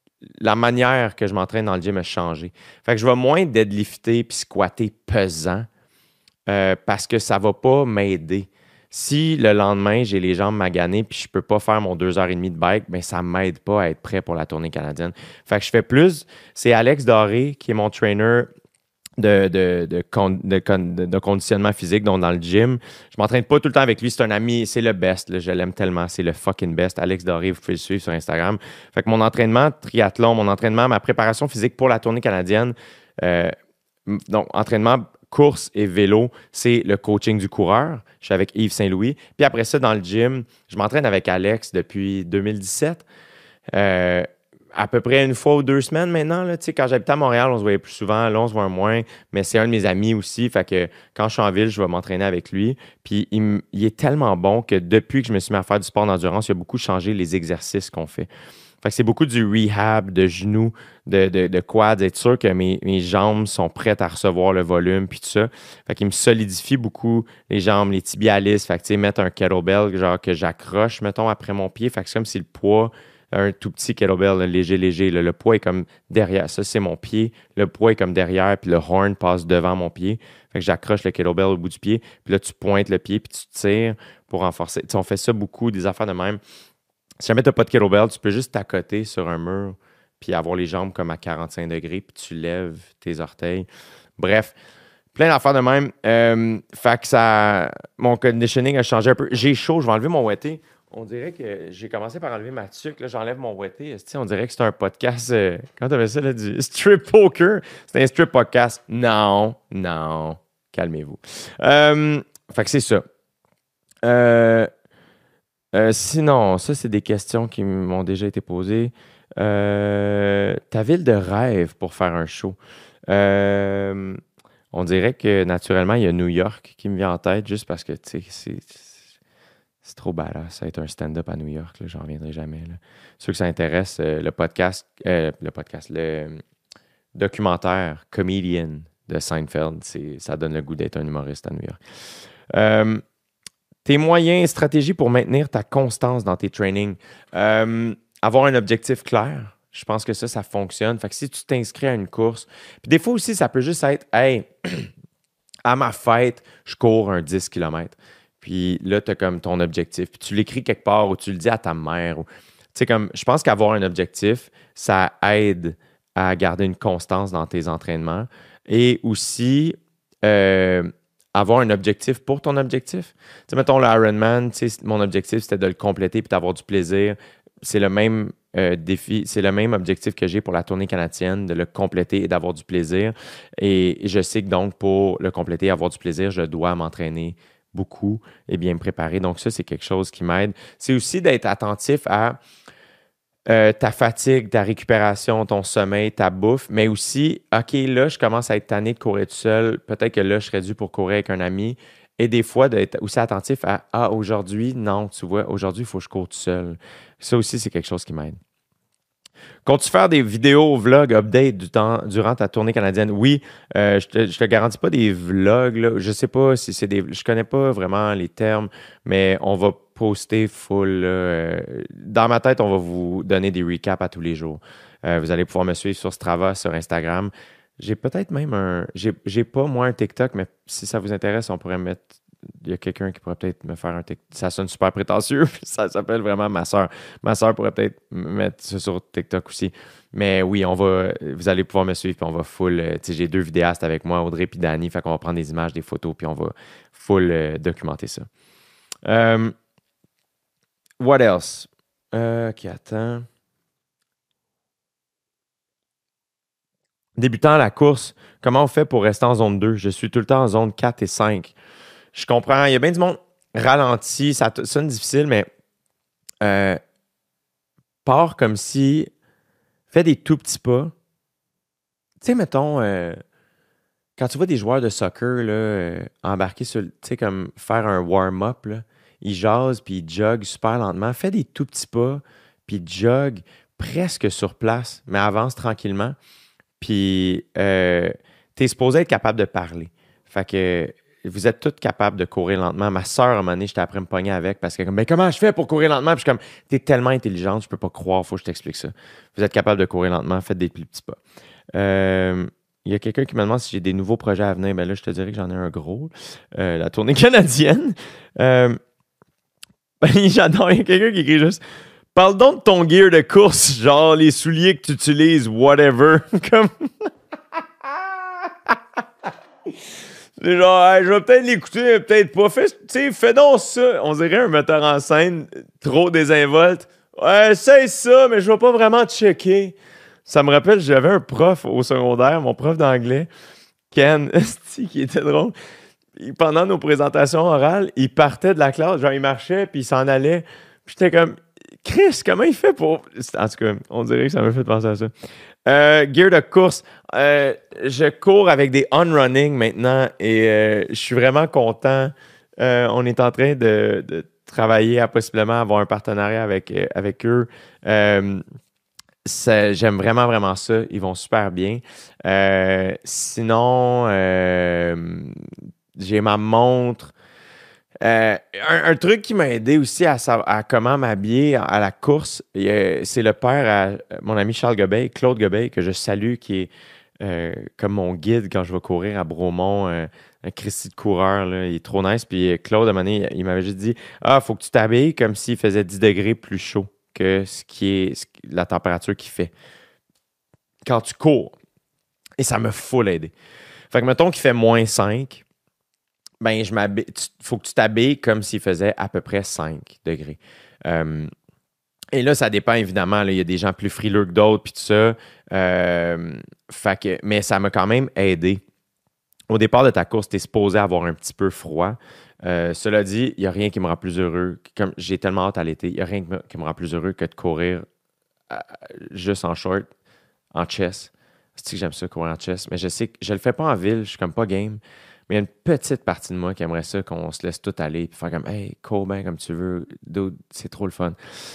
S2: la manière que je m'entraîne dans le gym a changé. Fait que je vais moins deadlifter puis squatter pesant euh, parce que ça va pas m'aider. Si le lendemain, j'ai les jambes maganées puis je peux pas faire mon deux heures trente de bike, ben ça m'aide pas à être prêt pour la tournée canadienne. Fait que je fais plus. C'est Alex Doré qui est mon trainer de, de, de, con- de con- de- de conditionnement physique, donc dans le gym. Je m'entraîne pas tout le temps avec lui. C'est un ami, c'est le best. Là, je l'aime tellement. C'est le fucking best. Alex Doré, vous pouvez le suivre sur Instagram. Fait que mon entraînement triathlon, mon entraînement, ma préparation physique pour la tournée canadienne, euh, m- donc entraînement course et vélo, c'est le coaching du coureur. Je suis avec Yves Saint-Louis. Puis après ça, dans le gym, je m'entraîne avec Alex depuis deux mille dix-sept. Euh, à peu près une fois ou deux semaines maintenant. Là, quand j'habitais à Montréal, on se voyait plus souvent. Là, on se voit moins. Mais c'est un de mes amis aussi. Fait que quand je suis en ville, je vais m'entraîner avec lui. Puis il, m- il est tellement bon que depuis que je me suis mis à faire du sport d'endurance, il a beaucoup changé les exercices qu'on fait. Fait que c'est beaucoup du rehab de genoux, de, de, de quads, être sûr que mes, mes jambes sont prêtes à recevoir le volume, puis tout ça. Fait qu'il me solidifie beaucoup les jambes, les tibialis. Fait que, tu sais, mettre un kettlebell, genre que j'accroche, mettons, après mon pied. Fait que c'est comme si le poids, un tout petit kettlebell, là, léger, léger, là, le poids est comme derrière. Ça, c'est mon pied. Le poids est comme derrière, puis le horn passe devant mon pied. Fait que j'accroche le kettlebell au bout du pied. Puis là, tu pointes le pied, puis tu tires pour renforcer. Tu sais, on fait ça beaucoup, des affaires de même. Si jamais tu n'as pas de kettlebell, tu peux juste t'accoter sur un mur puis avoir les jambes comme à quarante-cinq degrés, puis tu lèves tes orteils. Bref, plein d'affaires de même. Euh, fait que ça, mon conditioning a changé un peu. J'ai chaud, je vais enlever mon wetté. On dirait que j'ai commencé par enlever ma tuque. Là, j'enlève mon wetté. On dirait que c'est un podcast. Euh, comment t'appelles ça, là, du strip poker? C'est un strip podcast. Non, non. Calmez-vous. Euh, fait que c'est ça. Euh, euh, sinon, ça, c'est des questions qui m'ont déjà été posées. Euh, ta ville de rêve pour faire un show. Euh, on dirait que naturellement, il y a New York qui me vient en tête juste parce que tu sais, c'est, c'est trop badass être un stand-up à New York. Là, j'en reviendrai jamais. Là. Ceux que ça intéresse, euh, le podcast, euh, le podcast, le documentaire Comedian de Seinfeld, c'est, ça donne le goût d'être un humoriste à New York. Euh, tes moyens et stratégies pour maintenir ta constance dans tes trainings. Euh, avoir un objectif clair. Je pense que ça, ça fonctionne. Fait que si tu t'inscris à une course, puis des fois aussi, ça peut juste être, hey, à ma fête, je cours un dix kilomètres. Puis là, tu as comme ton objectif. Puis tu l'écris quelque part ou tu le dis à ta mère. Ou, tu sais, comme, je pense qu'avoir un objectif, ça aide à garder une constance dans tes entraînements. Et aussi, euh, avoir un objectif pour ton objectif. Tu sais, mettons le Ironman, tu sais, mon objectif, c'était de le compléter puis d'avoir du plaisir. C'est le même euh, défi, c'est le même objectif que j'ai pour la tournée canadienne, de le compléter et d'avoir du plaisir. Et je sais que donc, pour le compléter et avoir du plaisir, je dois m'entraîner beaucoup et bien me préparer. Donc ça, c'est quelque chose qui m'aide. C'est aussi d'être attentif à Euh, ta fatigue, ta récupération, ton sommeil, ta bouffe, mais aussi, OK, là, je commence à être tanné de courir tout seul. Peut-être que là, je serais dû pour courir avec un ami. Et des fois, d'être aussi attentif à, ah, aujourd'hui, non, tu vois, aujourd'hui, il faut que je cours tout seul. Ça aussi, c'est quelque chose qui m'aide. Comptes-tu faire des vidéos, vlogs, updates du temps, durant ta tournée canadienne? Oui, euh, je te, je te garantis pas des vlogs, là. Je sais pas si c'est des... Je connais pas vraiment les termes, mais on va poster full. Là, euh, dans ma tête, on va vous donner des recaps à tous les jours. Euh, vous allez pouvoir me suivre sur Strava, sur Instagram. J'ai peut-être même un... J'ai, j'ai pas, moi, un TikTok, mais si ça vous intéresse, on pourrait mettre... Il y a quelqu'un qui pourrait peut-être me faire un TikTok. Ça sonne super prétentieux, puis ça s'appelle vraiment ma soeur. Ma soeur pourrait peut-être mettre ça sur TikTok aussi. Mais oui, on va, vous allez pouvoir me suivre, puis on va full. euh, Tu sais, j'ai deux vidéastes avec moi, Audrey et Dani. Fait qu'on va prendre des images, des photos, puis on va full euh, documenter ça. Euh, what else? Euh, ok, attends. Débutant à la course, comment on fait pour rester en zone deux? Je suis tout le temps en zone quatre et cinq. Je comprends, il y a bien du monde ralenti, ça t- sonne difficile, mais euh, pars comme si, fais des tout petits pas. Tu sais, mettons, euh, quand tu vois des joueurs de soccer là, euh, embarquer sur, le- tu sais, comme faire un warm-up, là, ils jasent puis ils joguent super lentement. Fais des tout petits pas, puis jog presque sur place, mais avance tranquillement. Puis, euh, tu es supposé être capable de parler. Fait que vous êtes tous capables de courir lentement. Ma soeur, à un moment donné, j'étais après me pogner avec parce que, comme, ben, comment je fais pour courir lentement? Puis je suis comme, t'es tellement intelligente, je peux pas croire, faut que je t'explique ça. Vous êtes capable de courir lentement, faites des plus petits pas. Euh, Il y a quelqu'un qui me demande si j'ai des nouveaux projets à venir. Ben là, je te dirais que j'en ai un gros. Euh, la tournée canadienne. Euh, ben, j'adore. Il y a quelqu'un qui écrit juste parle donc de ton gear de course, genre les souliers que tu utilises, whatever. Comme. C'est genre, hey, je vais peut-être l'écouter, mais peut-être pas. Fais, tu sais, fais donc ça. On dirait un metteur en scène trop désinvolte. Ouais, c'est ça, mais je vais pas vraiment checker. Ça me rappelle, j'avais un prof au secondaire, mon prof d'anglais, Ken, qui était drôle. Et pendant nos présentations orales, il partait de la classe, genre il marchait, puis il s'en allait. Puis j'étais comme, Chris, comment il fait pour... En tout cas, on dirait que ça m'a fait penser à ça. Euh, gear de course. Euh, je cours avec des on-running maintenant et euh, je suis vraiment content. Euh, on est en train de, de travailler à possiblement avoir un partenariat avec, euh, avec eux. Euh, ça- j'aime vraiment, vraiment ça. Ils vont super bien. Euh, sinon, euh, j'ai ma montre. Euh, un, un truc qui m'a aidé aussi à, sa- à comment m'habiller à, à la course, il y a- c'est le père à mon ami Charles Gobeil, Claude Gobeil, que je salue, qui est euh, comme mon guide quand je vais courir à Bromont, euh, un Christy de coureur, là, il est trop nice. Puis euh, Claude, à un moment donné, il m'avait juste dit ah, faut que tu t'habilles comme s'il faisait dix degrés plus chaud que ce qui est ce qui- la température qu'il fait quand tu cours. Et ça m'a full aidé. Fait que mettons qu'il fait moins cinq. Ben, je m'habille. tu- faut que tu t'habilles comme s'il faisait à peu près cinq degrés. Euh, et là, ça dépend évidemment. là, Il y a des gens plus frileux que d'autres, puis tout ça. Euh, fait que, mais ça m'a quand même aidé. Au départ de ta course, tu es supposé avoir un petit peu froid. Euh, cela dit, il n'y a rien qui me rend plus heureux. Comme j'ai tellement hâte à l'été, il n'y a rien qui me, qui me rend plus heureux que de courir euh, juste en short, en chest. C'est que j'aime ça courir en chest, mais je sais que je le fais pas en ville, je suis comme pas game. Mais il y a une petite partie de moi qui aimerait ça qu'on se laisse tout aller et faire comme hey, cours bien comme tu veux, dude, c'est trop le fun.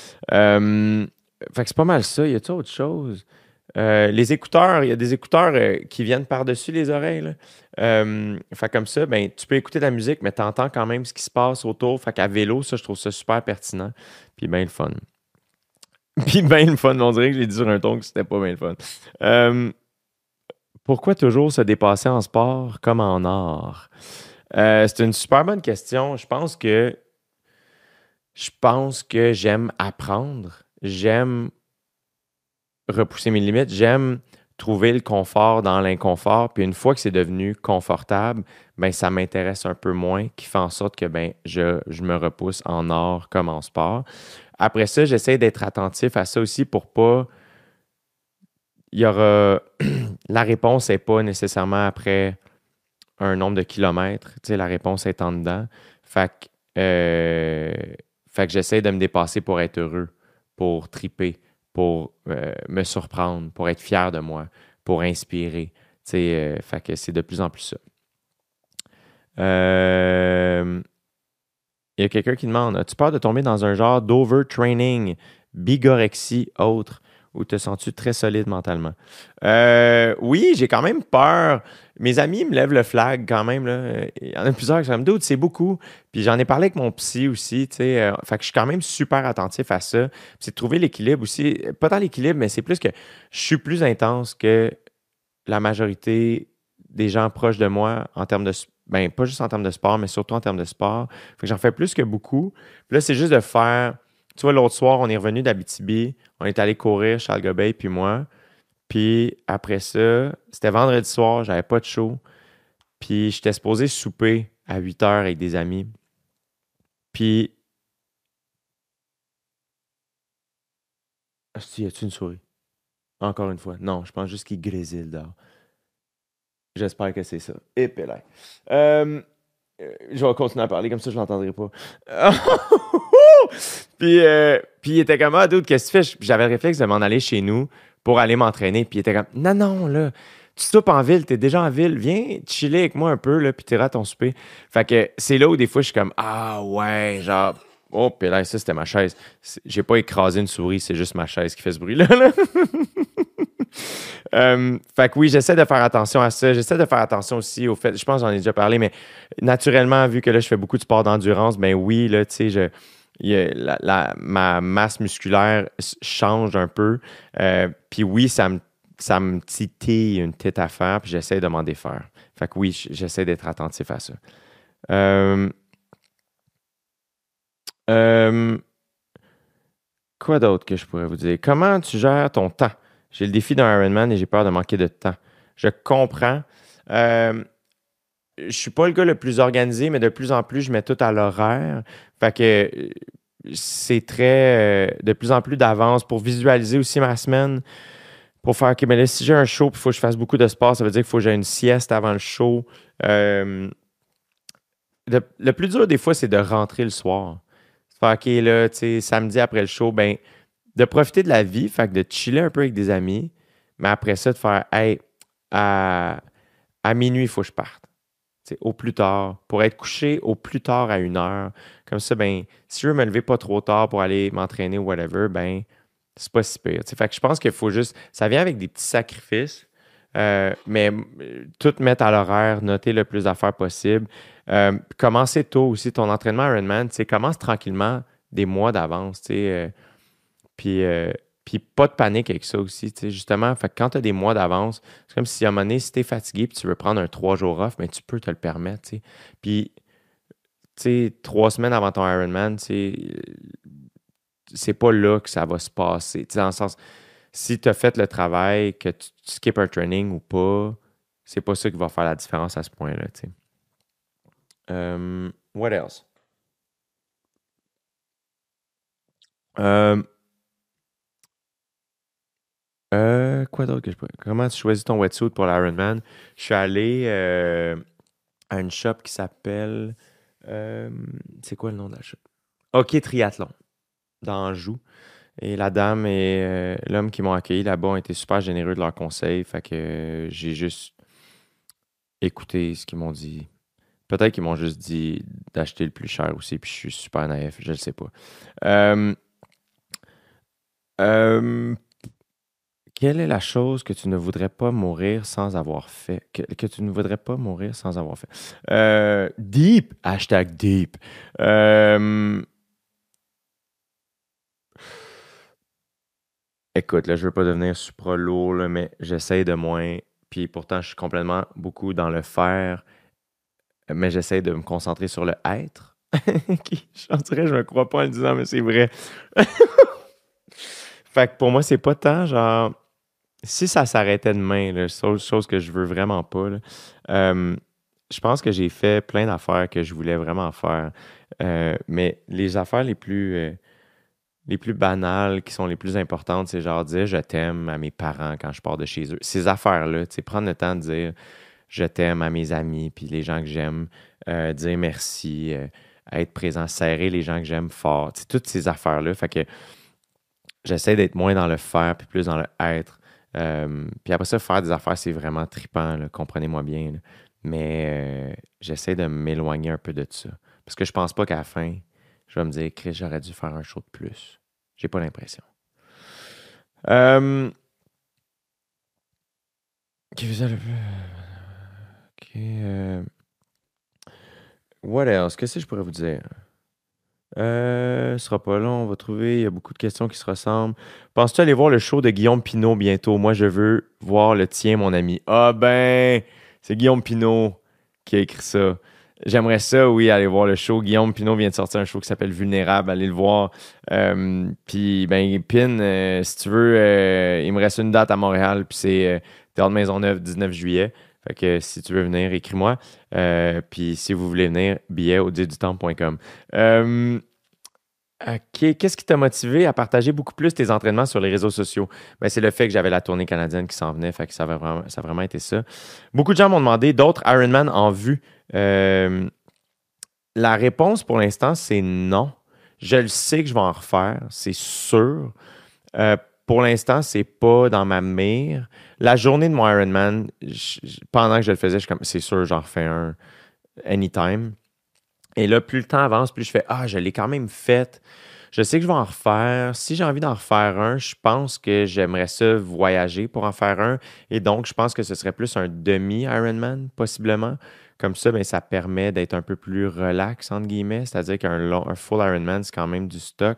S2: Euh, fait que c'est pas mal ça. Y a-t-il autre chose? Euh, les écouteurs, il y a des écouteurs euh, qui viennent par-dessus les oreilles. Là. Euh, fait comme ça, ben, tu peux écouter de la musique, mais tu entends quand même ce qui se passe autour. Fait qu'à vélo, ça, je trouve ça super pertinent. Puis bien le fun. Puis bien le fun. On dirait que j'ai dit sur un ton que c'était pas bien le fun. Euh, pourquoi toujours se dépasser en sport comme en art? Euh, c'est une super bonne question. Je pense que je pense que j'aime apprendre. J'aime repousser mes limites. J'aime trouver le confort dans l'inconfort. Puis une fois que c'est devenu confortable, ben ça m'intéresse un peu moins, qui fait en sorte que ben je, je me repousse en art comme en sport. Après ça, j'essaie d'être attentif à ça aussi pour pas. Il y aura. La réponse n'est pas nécessairement après un nombre de kilomètres. Tu sais, la réponse est en dedans. Fait que, euh, fait que j'essaie de me dépasser pour être heureux, pour triper, pour euh, me surprendre, pour être fier de moi, pour inspirer. Tu sais, euh, fait que c'est de plus en plus ça. Euh, Il y a quelqu'un qui demande as-tu peur de tomber dans un genre d'overtraining, bigorexie, autre ou te sens-tu très solide mentalement? Euh, oui, j'ai quand même peur. Mes amis me lèvent le flag quand même. Là. Il y en a plusieurs qui sont comme d'autres, c'est beaucoup. Puis j'en ai parlé avec mon psy aussi. Tu sais, euh, fait que je suis quand même super attentif à ça. Puis c'est de trouver l'équilibre aussi. Pas tant l'équilibre, mais c'est plus que je suis plus intense que la majorité des gens proches de moi en termes de. Ben, pas juste en termes de sport, mais surtout en termes de sport. Fait que j'en fais plus que beaucoup. Puis là, c'est juste de faire. Tu vois, l'autre soir, on est revenu d'Abitibi. On est allé courir, Charles Gobeil puis moi. Puis après ça, c'était vendredi soir, j'avais pas de show. Puis j'étais supposé souper à huit heures avec des amis. Puis. Asti, y a-tu une souris? Encore une fois. Non, je pense juste qu'il grésille dehors. J'espère que c'est ça. Et puis là. Euh, euh, je vais continuer à parler, comme ça je l'entendrai pas. puis, euh, puis il était comme, ah, dude, qu'est-ce que tu fais? Puis j'avais le réflexe de m'en aller chez nous pour aller m'entraîner. Puis il était comme, non, non, là, tu soupes en ville, t'es déjà en ville, viens chiller avec moi un peu, là, puis t'iras à ton souper. Fait que c'est là où des fois je suis comme, ah ouais, genre, oh, puis là, ça c'était ma chaise. C'est- J'ai pas écrasé une souris, c'est juste ma chaise qui fait ce bruit-là. là. Euh, fait que oui, j'essaie de faire attention à ça. J'essaie de faire attention aussi au fait, je pense que j'en ai déjà parlé, mais naturellement, vu que là, je fais beaucoup de sport d'endurance, ben oui, là, tu sais, je, il y a la- la- ma masse musculaire s- change un peu. Euh, puis oui, ça me, ça me titille une petite affaire, puis j'essaie de m'en défaire. Fait que oui, j- j'essaie d'être attentif à ça. Euh, euh, Quoi d'autre que je pourrais vous dire? Comment tu gères ton temps? J'ai le défi d'un Ironman et j'ai peur de manquer de temps. Je comprends. Euh, je suis pas le gars le plus organisé, mais de plus en plus, je mets tout à l'horaire. Fait que euh, c'est très euh, de plus en plus d'avance pour visualiser aussi ma semaine. Pour faire, OK, mais là, si j'ai un show, il faut que je fasse beaucoup de sport, ça veut dire qu'il faut que j'ai une sieste avant le show. Euh, le, le plus dur, des fois, c'est de rentrer le soir. Faire, OK, là, tu sais, samedi après le show, ben, de profiter de la vie, fait que de chiller un peu avec des amis, mais après ça, de faire, hey, à, à minuit, il faut que je parte. Tu sais, au plus tard, pour être couché au plus tard à une heure. Comme ça, ben, si je veux me lever pas trop tard pour aller m'entraîner ou whatever, ben, c'est pas si pire. Tu sais, fait que je pense qu'il faut juste. Ça vient avec des petits sacrifices, euh, mais euh, tout mettre à l'horaire, noter le plus d'affaires possible. Euh, commencer tôt aussi ton entraînement Ironman. Tu sais, commence tranquillement des mois d'avance. Tu sais, euh, puis, euh, puis pas de panique avec ça aussi, tu sais, justement. Fait que quand tu as des mois d'avance, c'est comme si à un moment donné, si tu es fatigué et tu veux prendre un trois jours off, mais tu peux te le permettre, tu sais. Puis, tu sais, trois semaines avant ton Ironman, tu sais, c'est pas là que ça va se passer. Tu sais, dans le sens, si tu as fait le travail, que tu, tu skippes un training ou pas, c'est pas ça qui va faire la différence à ce point-là, tu sais. Euh, what else? Euh, euh, quoi d'autre que je peux. Comment tu choisis ton wetsuit pour l'Ironman? Je suis allé euh, à une shop qui s'appelle. euh, c'est quoi le nom de la shop? OK Triathlon, d'Anjou. Et la dame et euh, l'homme qui m'ont accueilli là-bas ont été super généreux de leurs conseils. Fait que euh, j'ai juste écouté ce qu'ils m'ont dit. Peut-être qu'ils m'ont juste dit d'acheter le plus cher aussi, puis je suis super naïf, je ne sais pas. Euh, euh, Quelle est la chose que tu ne voudrais pas mourir sans avoir fait? Que, que tu ne voudrais pas mourir sans avoir fait? Euh, deep, hashtag deep. Euh, écoute, là, je veux pas devenir super lourd, là, mais j'essaie de moins. Puis pourtant, je suis complètement beaucoup dans le faire, mais j'essaie de me concentrer sur le être. Qui, j'en dirais, je me crois pas en le disant, mais c'est vrai. Fait que pour moi, c'est pas tant genre. Si ça s'arrêtait demain, là, c'est autre chose que je veux vraiment pas, là, euh, je pense que j'ai fait plein d'affaires que je voulais vraiment faire. Euh, mais les affaires les plus, euh, les plus banales, qui sont les plus importantes, c'est genre dire je t'aime à mes parents quand je pars de chez eux. Ces affaires-là, tu sais, prendre le temps de dire je t'aime à mes amis, puis les gens que j'aime, euh, dire merci, euh, être présent, serrer les gens que j'aime fort. Tu sais, toutes ces affaires-là. Fait que j'essaie d'être moins dans le faire, puis plus dans le être. Euh, puis après ça, faire des affaires, c'est vraiment trippant, là, comprenez-moi bien. Là. Mais euh, j'essaie de m'éloigner un peu de ça. Parce que je pense pas qu'à la fin, je vais me dire, Chris, j'aurais dû faire un show de plus. J'ai pas l'impression. Euh, qui faisait le plus. Ok. euh, What else? Qu'est-ce que je pourrais vous dire? Euh, ce sera pas long, on va trouver. Il y a beaucoup de questions qui se ressemblent. Penses-tu aller voir le show de Guillaume Pinault bientôt? Moi, je veux voir le tien, mon ami. Ah ben, c'est Guillaume Pinault qui a écrit ça. J'aimerais ça, oui, aller voir le show. Guillaume Pinault vient de sortir un show qui s'appelle Vulnérable. Allez le voir. Euh, puis, ben, Pin, euh, si tu veux, euh, il me reste une date à Montréal. Puis c'est euh, Théâtre Maisonneuve, dix-neuf juillet. Fait que si tu veux venir, écris-moi. Euh, puis si vous voulez venir, billet au dieu du temple point com. Euh, OK. Qu'est-ce qui t'a motivé à partager beaucoup plus tes entraînements sur les réseaux sociaux? Ben, c'est le fait que j'avais la tournée canadienne qui s'en venait. Fait que ça, avait vraiment, ça a vraiment été ça. Beaucoup de gens m'ont demandé d'autres Ironman en vue. Euh, la réponse pour l'instant, c'est non. Je le sais que je vais en refaire, c'est sûr. Euh, pour l'instant, c'est pas dans ma mire. La journée de mon Ironman, je- je- pendant que je le faisais, je suis comme, c'est sûr, j'en refais un anytime. Et là, plus le temps avance, plus je fais, ah, je l'ai quand même fait. Je sais que je vais en refaire. Si j'ai envie d'en refaire un, je pense que j'aimerais ça voyager pour en faire un. Et donc, je pense que ce serait plus un demi-Ironman, possiblement. Comme ça, ben, ça permet d'être un peu plus relax, entre guillemets. C'est-à-dire qu'un long, un full Ironman, c'est quand même du stock.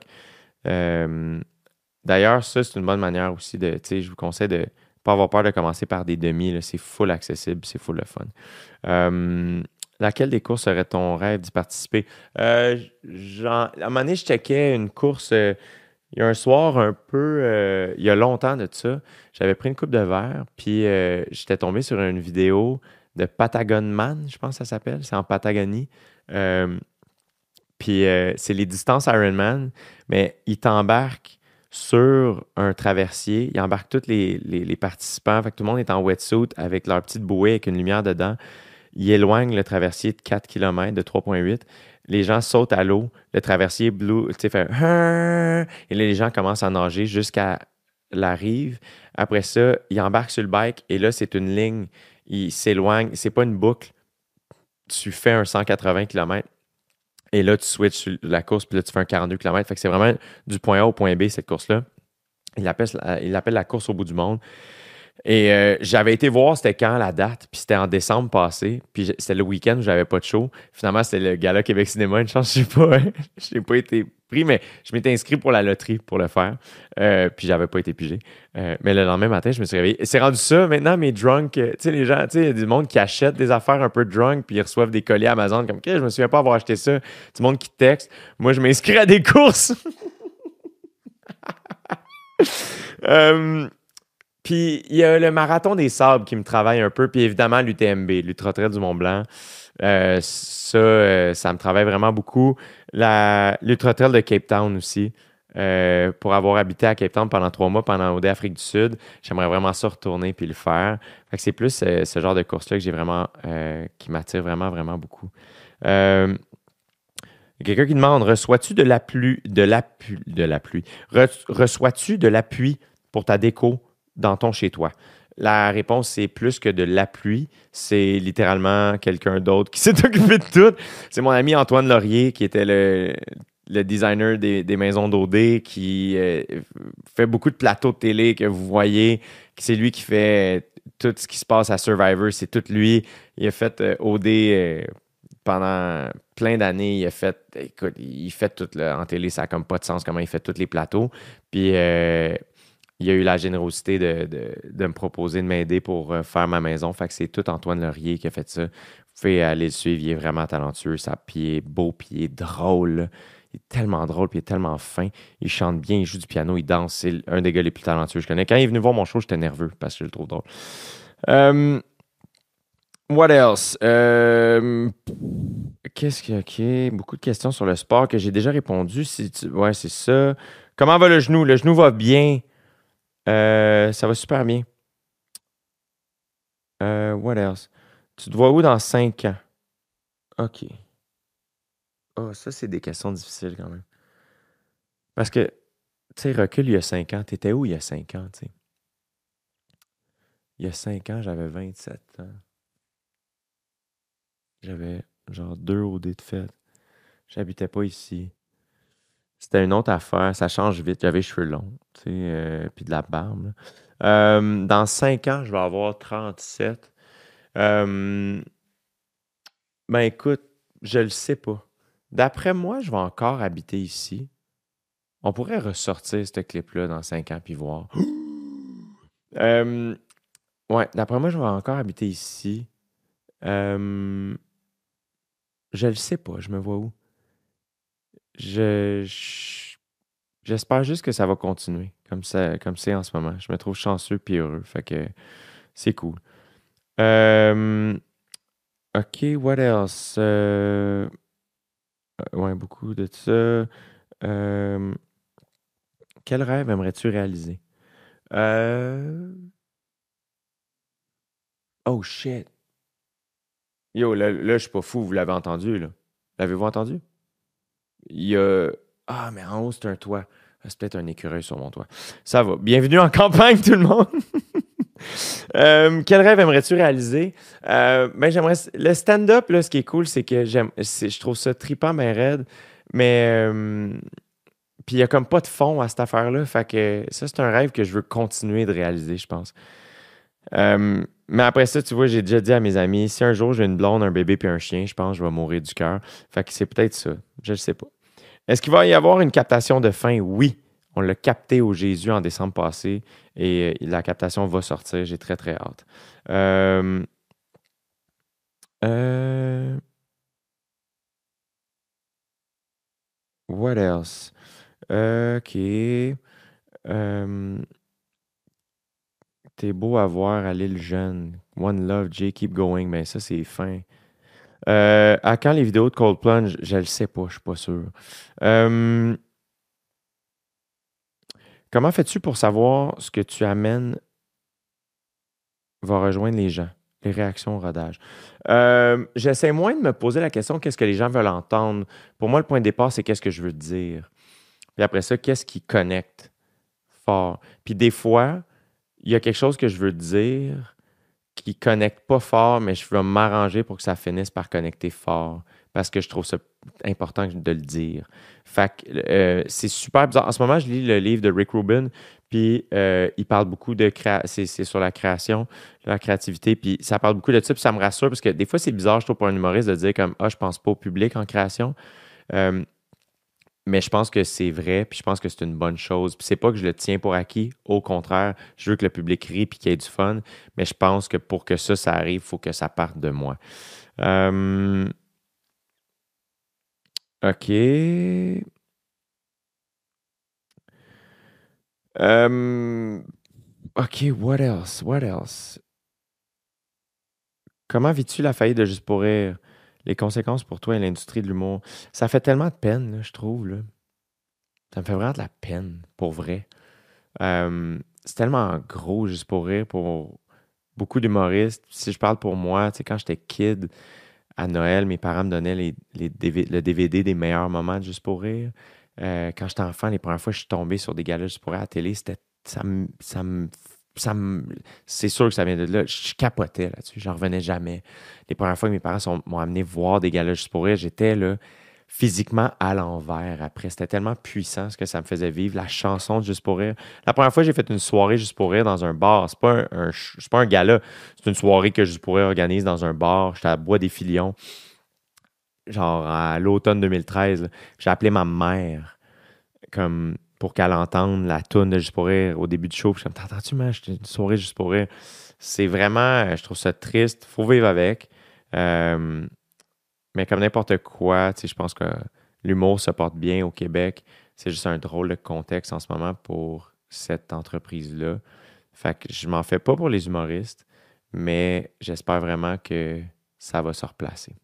S2: Euh, D'ailleurs, ça, c'est une bonne manière aussi de, tu sais, je vous conseille de ne pas avoir peur de commencer par des demi, là. C'est full accessible, c'est full le fun. Euh, laquelle des courses serait ton rêve d'y participer? Euh, j'en- à un moment donné, je checkais une course, euh, il y a un soir un peu, euh, il y a longtemps de ça, j'avais pris une coupe de verre, puis euh, j'étais tombé sur une vidéo de Patagon Man, je pense que ça s'appelle, c'est en Patagonie. Euh, puis euh, c'est les distances Ironman, mais ils t'embarquent sur un traversier. Ils embarquent tous les, les- les participants. Fait que tout le monde est en wetsuit avec leur petite bouée avec une lumière dedans. Ils éloignent le traversier de quatre kilomètres, de trois virgule huit. Les gens sautent à l'eau. Le traversier blue, tu sais, fait un- et là, les gens commencent à nager jusqu'à la rive. Après ça, ils embarquent sur le bike et là, c'est une ligne. Ils s'éloignent. C'est pas une boucle. Tu fais un cent quatre-vingts kilomètres. Et là, tu switches sur la course, puis là, tu fais un quarante-deux kilomètres. Fait que c'est vraiment du point A au point B, cette course-là. Il appelle, il l'appelle la course au bout du monde. Et euh, j'avais été voir c'était quand la date, puis c'était en décembre passé, puis j- c'était le week-end où j'avais pas de show. Finalement, c'était le Gala Québec Cinéma. Une chance, je sais pas, hein. J'ai pas été pris, mais je m'étais inscrit pour la loterie pour le faire, euh, puis j'avais pas été pigé. Euh, mais le lendemain matin, je me suis réveillé. C'est rendu ça maintenant, mes drunk, euh, tu sais, les gens, tu sais, il y a du monde qui achète des affaires un peu drunk, puis ils reçoivent des colis Amazon comme, OK, je me souviens pas avoir acheté ça. Du monde qui texte. Moi, je m'inscris à des courses. Euh, Puis il y a le marathon des sables qui me travaille un peu, puis évidemment l'U T M B, l'Ultra Trail du Mont-Blanc. Euh, ça, euh, ça me travaille vraiment beaucoup. La, l'Ultra Trail de Cape Town aussi. Euh, pour avoir habité à Cape Town pendant trois mois pendant O D Afrique du Sud, j'aimerais vraiment ça retourner puis le faire. Fait que c'est plus euh, ce genre de course-là que j'ai vraiment, euh, qui m'attire vraiment, vraiment beaucoup. Euh, il y a quelqu'un qui demande, reçois-tu de la pluie, de la, pu- de la pluie, Re- reçois-tu de l'appui pour ta déco dans ton chez-toi? La réponse, c'est plus que de l'appui. C'est littéralement quelqu'un d'autre qui s'est occupé de tout. C'est mon ami Antoine Laurier, qui était le, le designer des, des maisons d'O D, qui euh, fait beaucoup de plateaux de télé que vous voyez. C'est lui qui fait tout ce qui se passe à Survivor. C'est tout lui. Il a fait euh, O D euh, pendant plein d'années. Il a fait, écoute, il fait tout là, en télé. Ça n'a comme pas de sens comment il fait tous les plateaux. Puis euh, il a eu la générosité de, de- de me proposer de m'aider pour euh, faire ma maison. Fait que c'est tout Antoine Laurier qui a fait ça. Vous pouvez aller le suivre, il est vraiment talentueux. Ça, puis il est beau, puis il est drôle, là. Il est tellement drôle, puis il est tellement fin. Il chante bien, il joue du piano, il danse. C'est un des gars les plus talentueux que je connais. Quand il est venu voir mon show, j'étais nerveux parce que je le trouve drôle. Euh, what else? Euh, qu'est-ce qu'il y a? OK. Beaucoup de questions sur le sport que j'ai déjà répondu. Si tu- Ouais, c'est ça. Comment va le genou? Le genou va bien. Euh, ça va super bien. Euh, what else? Tu te vois où dans cinq ans? OK. Ah, ça, c'est des questions difficiles quand même. Parce que, tu sais, recul il y a cinq ans. T'étais où il y a cinq ans, tu sais? Il y a cinq ans, j'avais vingt-sept ans. J'avais genre deux O D de fête. J'habitais pas ici. c'était une autre affaire. Ça change vite. J'avais les cheveux longs, tu sais, euh, puis de la barbe. Là. Euh, dans cinq ans, je vais avoir trente-sept. Euh, ben écoute, je le sais pas. D'après moi, je vais encore habiter ici. On pourrait ressortir ce clip-là dans cinq ans puis voir. Euh, ouais, d'après moi, je vais encore habiter ici. Euh, je le sais pas, je me vois où. Je, je- j'espère juste que ça va continuer comme ça, comme c'est en ce moment. Je me trouve chanceux puis heureux, fait que c'est cool. Euh, ok, what else? Euh, ouais, beaucoup de ça. Euh, quel rêve aimerais-tu réaliser? Euh, Oh shit. Yo, là, là, je suis pas fou, vous l'avez entendu, là. L'avez-vous entendu? Il y a. Ah, mais en haut, c'est un toit. Ah, c'est peut-être un écureuil sur mon toit. Ça va. Bienvenue en campagne, tout le monde. Euh, quel rêve aimerais-tu réaliser? Euh, ben, j'aimerais. Le stand-up, là, ce qui est cool, c'est que j'aime. c'est- Je trouve ça trippant, ben raide. Mais. euh, Puis il y a comme pas de fond à cette affaire-là. Fait que ça, c'est un rêve que je veux continuer de réaliser, je pense. Euh, mais après ça, tu vois, j'ai déjà dit à mes amis, si un jour j'ai une blonde, un bébé puis un chien, je pense que je vais mourir du cœur. Fait que c'est peut-être ça. Je ne sais pas. Est-ce qu'il va y avoir une captation de fin? Oui. On l'a capté au Jésus en décembre passé et euh, la captation va sortir. J'ai très, très hâte. Euh, euh, what else? Euh, OK. Euh, T'es beau à voir à l'île jeune. One Love, Jay, keep going. Ben ça, c'est fin. Euh, à quand les vidéos de Cold Plunge? Je le sais pas, je suis pas sûr. Euh, comment fais-tu pour savoir ce que tu amènes va rejoindre les gens? Les réactions au rodage. Euh, j'essaie moins de me poser la question qu'est-ce que les gens veulent entendre. Pour moi, le point de départ, c'est qu'est-ce que je veux dire. Puis après ça, qu'est-ce qui connecte fort. Puis des fois, il y a quelque chose que je veux dire qui connecte pas fort, mais je vais m'arranger pour que ça finisse par connecter fort parce que je trouve ça important de le dire. Fait que euh, c'est super bizarre. En ce moment, je lis le livre de Rick Rubin, puis euh, il parle beaucoup de créa... c'est, c'est sur la création, la créativité, puis ça parle beaucoup de ça, puis ça me rassure parce que des fois, c'est bizarre, je trouve, pour un humoriste de dire comme ah, je pense pas au public en création. Euh, mais je pense que c'est vrai, puis je pense que c'est une bonne chose. Puis c'est pas que je le tiens pour acquis. Au contraire, je veux que le public rie puis qu'il y ait du fun. Mais je pense que pour que ça, ça arrive, il faut que ça parte de moi. Euh, OK. Euh, OK, what else? What else? Comment vis-tu la faillite de Juste pour rire? Les conséquences pour toi et l'industrie de l'humour. Ça fait tellement de peine, là, je trouve. Là. Ça me fait vraiment de la peine, pour vrai. Euh, c'est tellement gros, Juste pour rire, pour beaucoup d'humoristes. Si je parle pour moi, tu sais, quand j'étais kid, à Noël, mes parents me donnaient les, les D V le D V D des meilleurs moments de Juste pour rire. Euh, quand j'étais enfant, les premières fois que je suis tombé sur des galas Juste pour rire à la télé, c'était, ça me, ça me, ça me- c'est sûr que ça vient de là. Je capotais là-dessus. J'en revenais jamais. Les premières fois que mes parents sont- m'ont amené voir des galas Juste pour rire, j'étais là physiquement à l'envers après. C'était tellement puissant ce que ça me faisait vivre, la chanson de Juste pour rire. La première fois que j'ai fait une soirée Juste pour rire dans un bar, c'est pas un, un ch- c'est pas un gala, c'est une soirée que Juste pour rire organise dans un bar. J'étais à Bois des Filions, genre à l'automne deux mille treize. Là. J'ai appelé ma mère comme pour qu'elle entende la toune de Juste pour rire au début du show. Puis je suis comme, t'entends-tu, man? J'étais une soirée Juste pour rire. C'est vraiment, je trouve ça triste. Faut vivre avec. Euh, mais comme n'importe quoi, tu sais, je pense que l'humour se porte bien au Québec. C'est juste un drôle de contexte en ce moment pour cette entreprise-là. Fait que je m'en fais pas pour les humoristes, mais j'espère vraiment que ça va se replacer.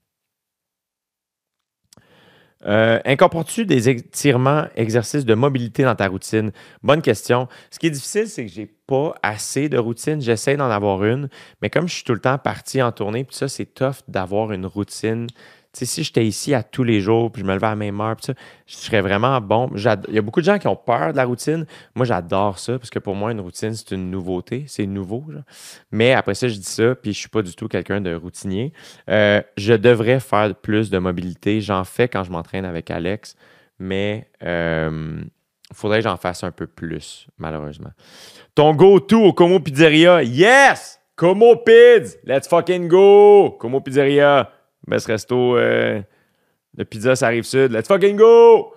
S2: Euh, incorpores-tu des étirements, exercices de mobilité dans ta routine? Bonne question. Ce qui est difficile, c'est que j'ai pas assez de routine. J'essaie d'en avoir une, mais comme je suis tout le temps parti en tournée, puis ça, c'est tough d'avoir une routine. Tu sais, si j'étais ici à tous les jours, puis je me levais à la même heure, puis ça, je serais vraiment bon. J'ad- Il y a beaucoup de gens qui ont peur de la routine. Moi, j'adore ça, parce que pour moi, une routine, c'est une nouveauté. C'est nouveau, genre. Mais après ça, je dis ça, puis je suis pas du tout quelqu'un de routinier. Euh, je devrais faire plus de mobilité. J'en fais quand je m'entraîne avec Alex, mais il euh, faudrait que j'en fasse un peu plus, malheureusement. Ton go-to au Como Pizzeria, yes! Como Piz! Let's fucking go! Como Pizzeria, best resto euh, de pizza, ça arrive sud. Let's fucking go!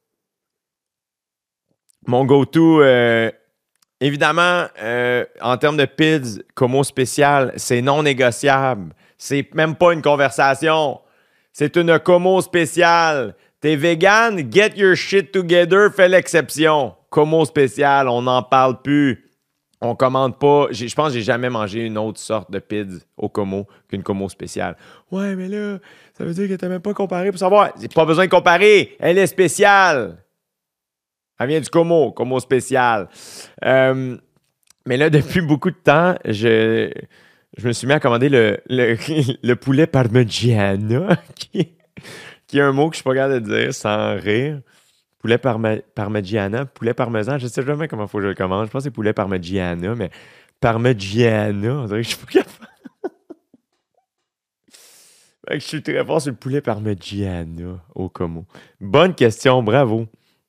S2: Mon go-to, euh, évidemment, euh, en termes de pizza, Como spécial, c'est non négociable. C'est même pas une conversation. C'est une Como spéciale. T'es vegan, get your shit together, fais l'exception. Como spécial, on n'en parle plus. On commande pas. J'ai- Je pense que j'ai jamais mangé une autre sorte de pizza au Como qu'une Como spéciale. Ouais, mais là, ça veut dire que t'as même pas comparé pour savoir. J'ai pas besoin de comparer. Elle est spéciale. Elle vient du Como, Como spécial. Euh, mais là, depuis beaucoup de temps, je, je me suis mis à commander le, le, le poulet parmigiana, qui, qui est un mot que je suis pas capable de dire sans rire. Poulet parma, parmigiana, poulet parmesan, je sais jamais comment il faut que je le commande. Je pense que c'est poulet parmigiana, mais parmigiana, on dirait que je suis pas capable. Fait que je suis très fort sur le poulet parmigiana au Como. Bonne question, bravo.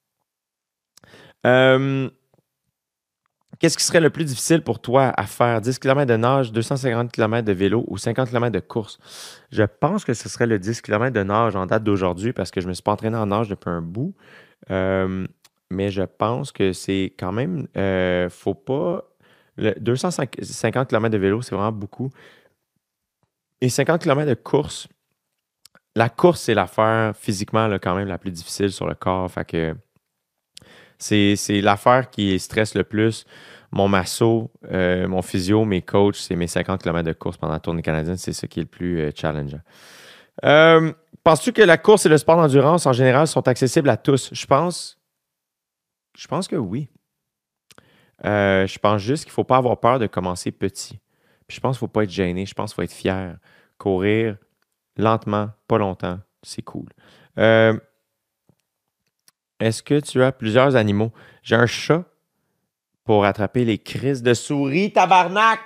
S2: Euh, Qu'est-ce qui serait le plus difficile pour toi à faire? dix kilomètres de nage, deux cent cinquante kilomètres de vélo ou cinquante kilomètres de course? Je pense que ce serait le dix kilomètres de nage en date d'aujourd'hui parce que je ne me suis pas entraîné en nage depuis un bout. Euh, mais je pense que c'est quand même... Euh, faut pas... Le deux cent cinquante kilomètres de vélo, c'est vraiment beaucoup. Et cinquante kilomètres de course, la course, c'est l'affaire physiquement là, quand même la plus difficile sur le corps. Fait que c'est, c'est l'affaire qui stresse le plus. Mon masso, euh, mon physio, mes coachs, c'est mes cinquante kilomètres de course pendant la tournée canadienne. C'est ça qui est le plus euh, challengeant. Euh, penses-tu que la course et le sport d'endurance en général sont accessibles à tous? Je pense, je pense que oui. Euh, je pense juste qu'il ne faut pas avoir peur de commencer petit. Puis je pense qu'il ne faut pas être gêné. Je pense qu'il faut être fier. Courir lentement, pas longtemps, c'est cool. Euh, est-ce que tu as plusieurs animaux? J'ai un chat pour attraper les crises de souris, tabarnak!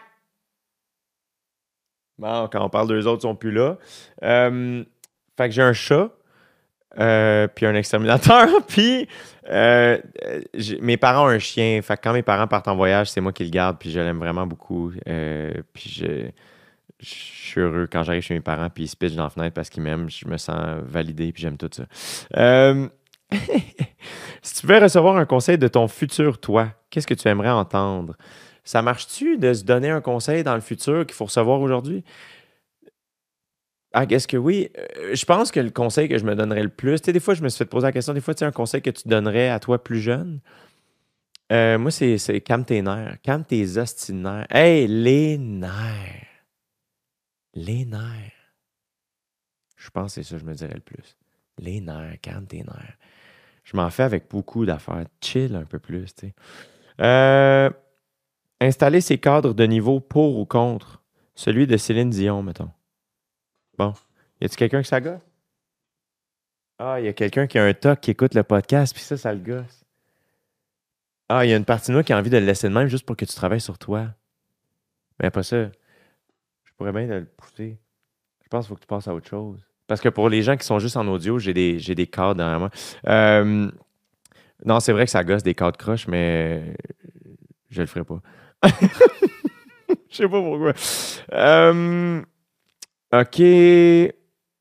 S2: Bon, quand on parle d'eux autres, ils sont plus là. Euh, fait que j'ai un chat, euh, puis un exterminateur, puis euh, j'ai- mes parents ont un chien. Fait que quand mes parents partent en voyage, c'est moi qui le garde, puis je l'aime vraiment beaucoup. Euh, puis je, je suis heureux quand j'arrive chez mes parents, puis ils se pitchent dans la fenêtre parce qu'ils m'aiment. Je me sens validé, puis j'aime tout ça. Euh, si tu veux recevoir un conseil de ton futur toi, qu'est-ce que tu aimerais entendre? Ça marche-tu de se donner un conseil dans le futur qu'il faut recevoir aujourd'hui? Ah, est-ce que oui? Euh, je pense que le conseil que je me donnerais le plus, tu sais, des fois, je me suis fait poser la question, des fois, tu sais, un conseil que tu donnerais à toi plus jeune. Euh, moi, c'est, c'est calme tes nerfs. Calme tes hosties de nerfs. Hey, les nerfs. Les nerfs. Je pense que c'est ça que je me dirais le plus. Les nerfs, calme tes nerfs. Je m'en fais avec beaucoup d'affaires. Chill un peu plus, tu sais. Euh, installer ses cadres de niveau pour ou contre. Celui de Céline Dion, mettons. Bon. Y a-tu quelqu'un que ça gosse? Ah, il y a quelqu'un qui a un toc qui écoute le podcast, puis ça, ça le gosse. Ah, il y a une partie de moi qui a envie de le laisser de même juste pour que tu travailles sur toi. Mais après ça, je pourrais bien le pousser. Je pense qu'il faut que tu passes à autre chose. Parce que pour les gens qui sont juste en audio, j'ai des, j'ai des cadres derrière moi. Euh, non, c'est vrai que ça gosse des cadres croches, mais je le ferai pas. Je sais pas pourquoi. Euh, OK.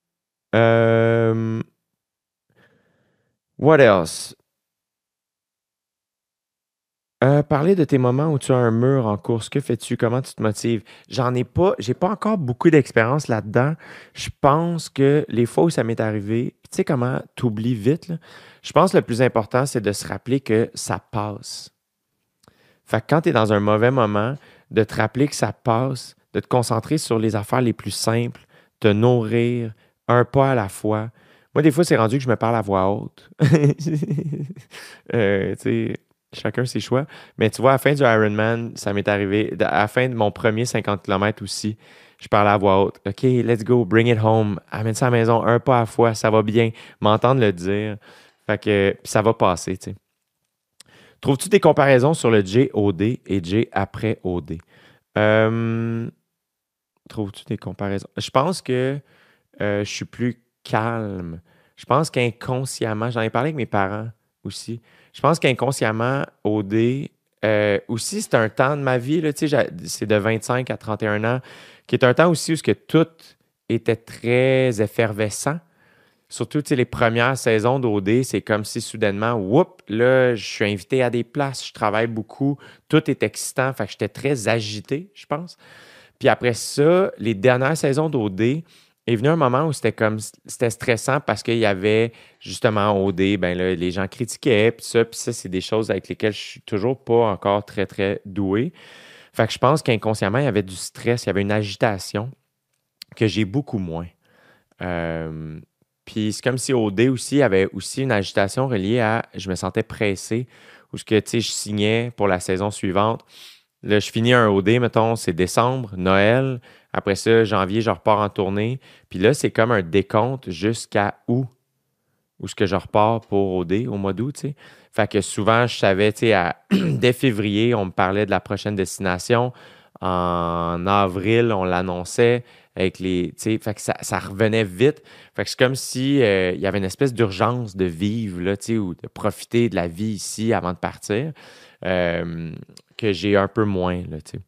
S2: Euh, what else? Euh, parler de tes moments où tu as un mur en course. Que fais-tu? Comment tu te motives? J'en ai pas, j'ai pas encore beaucoup d'expérience là-dedans. Je pense que les fois où ça m'est arrivé, tu sais comment tu oublies vite, là? Je pense que le plus important, c'est de se rappeler que ça passe. Fait que quand tu es dans un mauvais moment, de te rappeler que ça passe, de te concentrer sur les affaires les plus simples, te nourrir un pas à la fois. Moi, des fois, c'est rendu que je me parle à voix haute. euh, tu sais, chacun ses choix. Mais tu vois, à la fin du Ironman, ça m'est arrivé. À la fin de mon premier cinquante kilomètres aussi, je parlais à voix haute. OK, let's go, bring it home. Amène ça à la maison, un pas à la fois, ça va bien. M'entendre le dire. Fait que puis ça va passer, tu sais. Trouves-tu des comparaisons sur le J O D et J après O D? Euh, trouves-tu des comparaisons? Je pense que euh, je suis plus calme. Je pense qu'inconsciemment, j'en ai parlé avec mes parents aussi. Je pense qu'inconsciemment, O D, euh, aussi, c'est un temps de ma vie, là, tu sais, j'a- c'est de vingt-cinq à trente et un ans, qui est un temps aussi où ce que tout était très effervescent. Surtout, tu sais, les premières saisons d'O D, c'est comme si soudainement, whoop, là, je suis invité à des places, je travaille beaucoup, tout est excitant, fait que j'étais très agité, je pense. Puis après ça, les dernières saisons d'O D, est venu un moment où c'était comme c'était stressant parce qu'il y avait justement O D, ben là, les gens critiquaient, puis ça, puis ça, c'est des choses avec lesquelles je suis toujours pas encore très, très doué. Fait que je pense qu'inconsciemment, il y avait du stress, il y avait une agitation que j'ai beaucoup moins. Euh, Puis c'est comme si O D aussi il y avait aussi une agitation reliée à je me sentais pressé ou ce que tu sais, je signais pour la saison suivante. Là, je finis un O D, mettons, c'est décembre, Noël. Après ça, janvier, je repars en tournée. Puis là, c'est comme un décompte jusqu'à août, où ce que je repars pour O D, au mois d'août, tu sais. Fait que souvent, je savais, tu sais, à- dès février, on me parlait de la prochaine destination. En avril, on l'annonçait avec les, tu sais, fait que ça, ça revenait vite. Fait que c'est comme si euh, il y avait une espèce d'urgence de vivre, là, tu sais, ou de profiter de la vie ici avant de partir, euh, que j'ai un peu moins, là, tu sais.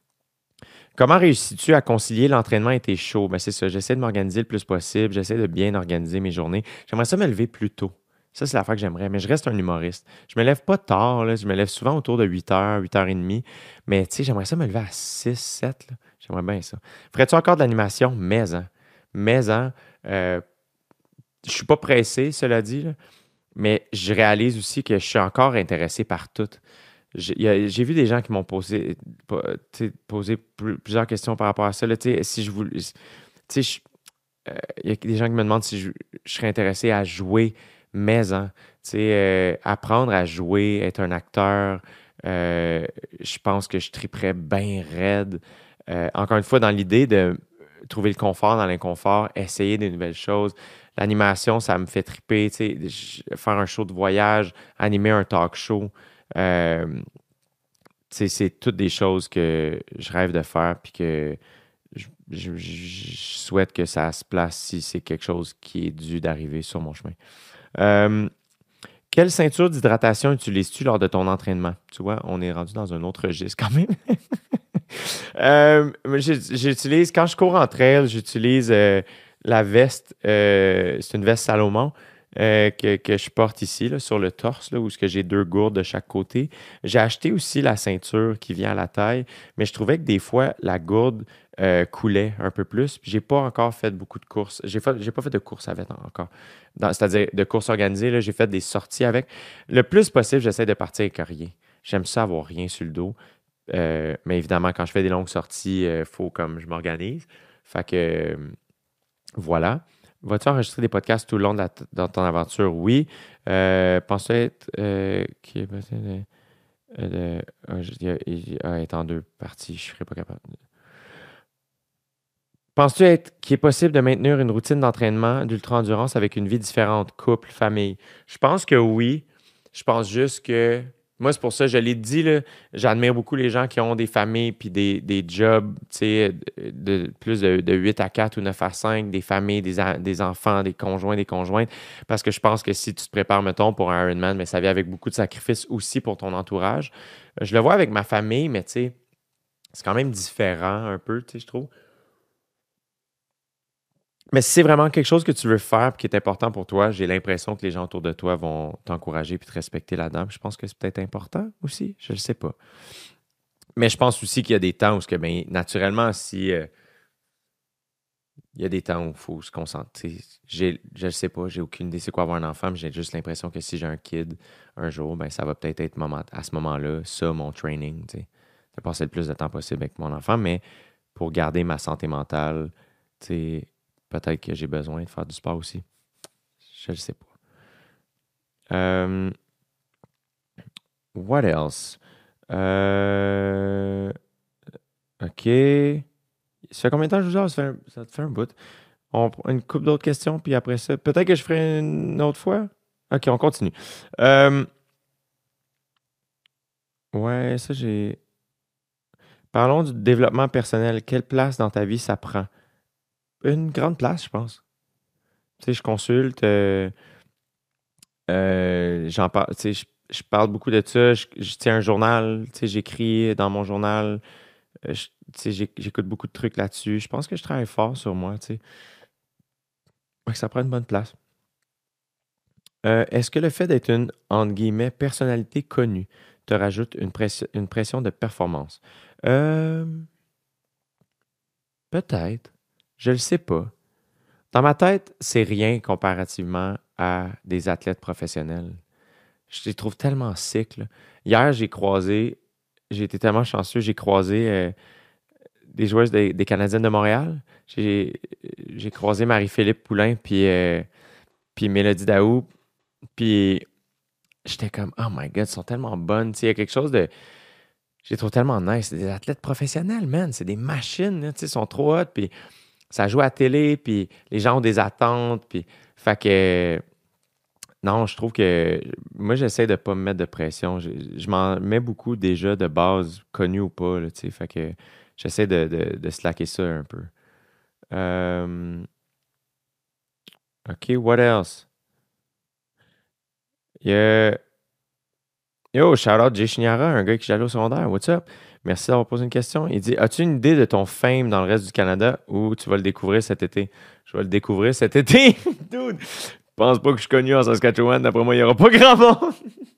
S2: Comment réussis-tu à concilier l'entraînement et tes shows? Ben, c'est ça, j'essaie de m'organiser le plus possible, j'essaie de bien organiser mes journées. J'aimerais ça me lever plus tôt. Ça, c'est la fois que j'aimerais, mais je reste un humoriste. Je me lève pas tard, là, je me lève souvent autour de huit heures, huit heures trente. Mais tu sais, j'aimerais ça me lever à six, sept. Là. J'aimerais bien ça. Ferais-tu encore de l'animation? Mais, hein. Mais, hein. Euh, je suis pas pressé, cela dit, là, mais je réalise aussi que je suis encore intéressé par tout. J'ai il y a- j'ai vu des gens qui m'ont posé, po- tu sais, posé pl- plusieurs questions par rapport à ça. Là, tu sais, si je voulais, tu sais, je- euh, il y a des gens qui me demandent si je, je serais intéressé à jouer mais hein, tu sais, euh, apprendre à jouer, être un acteur, euh, je pense que je triperais bien raide. Euh, encore une fois, dans l'idée de trouver le confort dans l'inconfort, essayer des nouvelles choses. L'animation, ça me fait triper, tu sais, je- faire un show de voyage, animer un talk show. euh, Tu sais, c'est toutes des choses que je rêve de faire puis que je, je- je souhaite que ça se place si c'est quelque chose qui est dû d'arriver sur mon chemin. Euh, Quelle ceinture d'hydratation utilises-tu lors de ton entraînement? Tu vois, on est rendu dans un autre registre quand même. Euh, j'ai- j'utilise, quand je cours en trail, j'utilise euh, la veste, euh, c'est une veste Salomon euh, que, que je porte ici là, sur le torse, là, où ce que j'ai deux gourdes de chaque côté. J'ai acheté aussi la ceinture qui vient à la taille, mais je trouvais que des fois, la gourde euh, coulait un peu plus. Puis j'ai pas encore fait beaucoup de courses. J'ai fait, j'ai pas fait de courses avec encore. Dans- c'est-à-dire de courses organisées, là, j'ai fait des sorties avec. Le plus possible, j'essaie de partir avec rien. J'aime ça avoir rien sur le dos. Euh, mais évidemment, quand je fais des longues sorties, il faut comme je m'organise. Fait que euh, voilà. Vas-tu enregistrer des podcasts tout le long de, la t- dans ton aventure? Oui. Euh, penses-tu être euh, qui est possible de, euh, de- ah, je- il y a- il y a- être en deux parties? Je serais pas capable. Penses-tu être qu'il est possible de maintenir une routine d'entraînement d'ultra-endurance avec une vie différente, couple, famille? Je pense que oui. Je pense juste que. Moi, c'est pour ça, je l'ai dit, là, j'admire beaucoup les gens qui ont des familles puis des, des jobs, tu sais, de, de- plus de, de huit à quatre ou neuf à cinq, des familles, des, a- des enfants, des conjoints, des conjointes. Parce que je pense que si tu te prépares, mettons, pour un Ironman, mais ça vient avec beaucoup de sacrifices aussi pour ton entourage. Je le vois avec ma famille, mais tu sais, c'est quand même différent un peu, tu sais, je trouve. Mais si c'est vraiment quelque chose que tu veux faire et qui est important pour toi, j'ai l'impression que les gens autour de toi vont t'encourager et te respecter là-dedans. Puis je pense que c'est peut-être important aussi. Je ne sais pas. Mais je pense aussi qu'il y a des temps où, ce que, ben, naturellement, si euh, il y a des temps où il faut se concentrer. J'ai, je ne sais pas, j'ai aucune idée c'est quoi avoir un enfant, mais j'ai juste l'impression que si j'ai un kid un jour, ben, ça va peut-être être moment, à ce moment-là, ça, mon training. Tu sais. De passer le plus de temps possible avec mon enfant, mais pour garder ma santé mentale, tu sais, peut-être que j'ai besoin de faire du sport aussi. Je ne sais pas. Euh, what else? Euh, OK. Ça fait combien de temps que je vous jase? Ça, fait un- ça te fait un bout. On prend une couple d'autres questions, puis après ça, peut-être que je ferai une autre fois. OK, on continue. Euh, ouais, ça, j'ai. Parlons du développement personnel. Quelle place dans ta vie ça prend? Une grande place, je pense. Tu sais, je consulte, euh, euh, j'en parle, tu sais, je, je parle beaucoup de ça. Je, je tiens un journal, tu sais, j'écris dans mon journal. euh, je- tu sais, j'éc- j'écoute beaucoup de trucs là-dessus. Je pense que je travaille fort sur moi, tu sais. Ouais, que ça prend une bonne place. Euh, est-ce que le fait d'être une, entre guillemets, personnalité connue te rajoute une, pression une pression de performance? Euh, peut-être. Je le sais pas. Dans ma tête, c'est rien comparativement à des athlètes professionnels. Je les trouve tellement sick, là. Hier, j'ai croisé, j'ai été tellement chanceux, j'ai croisé euh, des joueuses des, des Canadiennes de Montréal. J'ai, j'ai croisé Marie-Philippe Poulain puis, euh, puis Mélodie Daou. Puis j'étais comme, oh my God, elles sont tellement bonnes. Tu sais, il y a quelque chose de. Je les trouve tellement nice. C'est des athlètes professionnels, man. C'est des machines, là. Tu sais, ils sont trop hot. Puis ça joue à la télé, puis les gens ont des attentes. Puis, fait que. Non, je trouve que moi, j'essaie de pas me mettre de pression. Je, je m'en mets beaucoup déjà de base, connu ou pas, là, tu sais. Fait que j'essaie de, de, de slacker ça un peu. Euh, OK, what else? Il y a- Yo, shout out Jay Chignara, un gars qui j'allais au secondaire. What's up? Merci d'avoir posé une question. Il dit, as-tu une idée de ton fame dans le reste du Canada ou tu vas le découvrir cet été? Je vais le découvrir cet été. Dude, je pense pas que je suis connu en Saskatchewan. D'après moi, il n'y aura pas grand monde.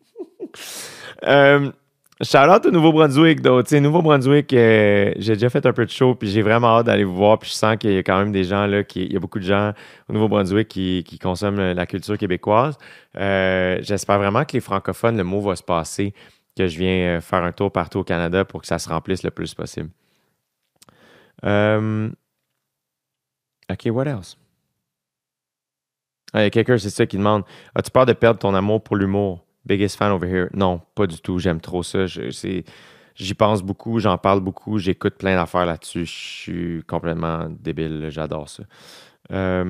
S2: Euh, Shout-out au Nouveau-Brunswick, donc, tu sais, Nouveau-Brunswick, euh, j'ai déjà fait un peu de show, puis j'ai vraiment hâte d'aller vous voir, puis je sens qu'il y a quand même des gens, là, qui, il y a beaucoup de gens au Nouveau-Brunswick qui, qui consomment la culture québécoise. Euh, j'espère vraiment que les francophones, le mot va se passer, que je viens euh, faire un tour partout au Canada pour que ça se remplisse le plus possible. Euh, OK, what else? Ah, il y a quelqu'un, c'est ça, qui demande, as-tu peur de perdre ton amour pour l'humour? Biggest fan over here. Non, pas du tout. J'aime trop ça. Je- c'est- J'y pense beaucoup, j'en parle beaucoup, j'écoute plein d'affaires là-dessus. Je suis complètement débile. J'adore ça. Euh,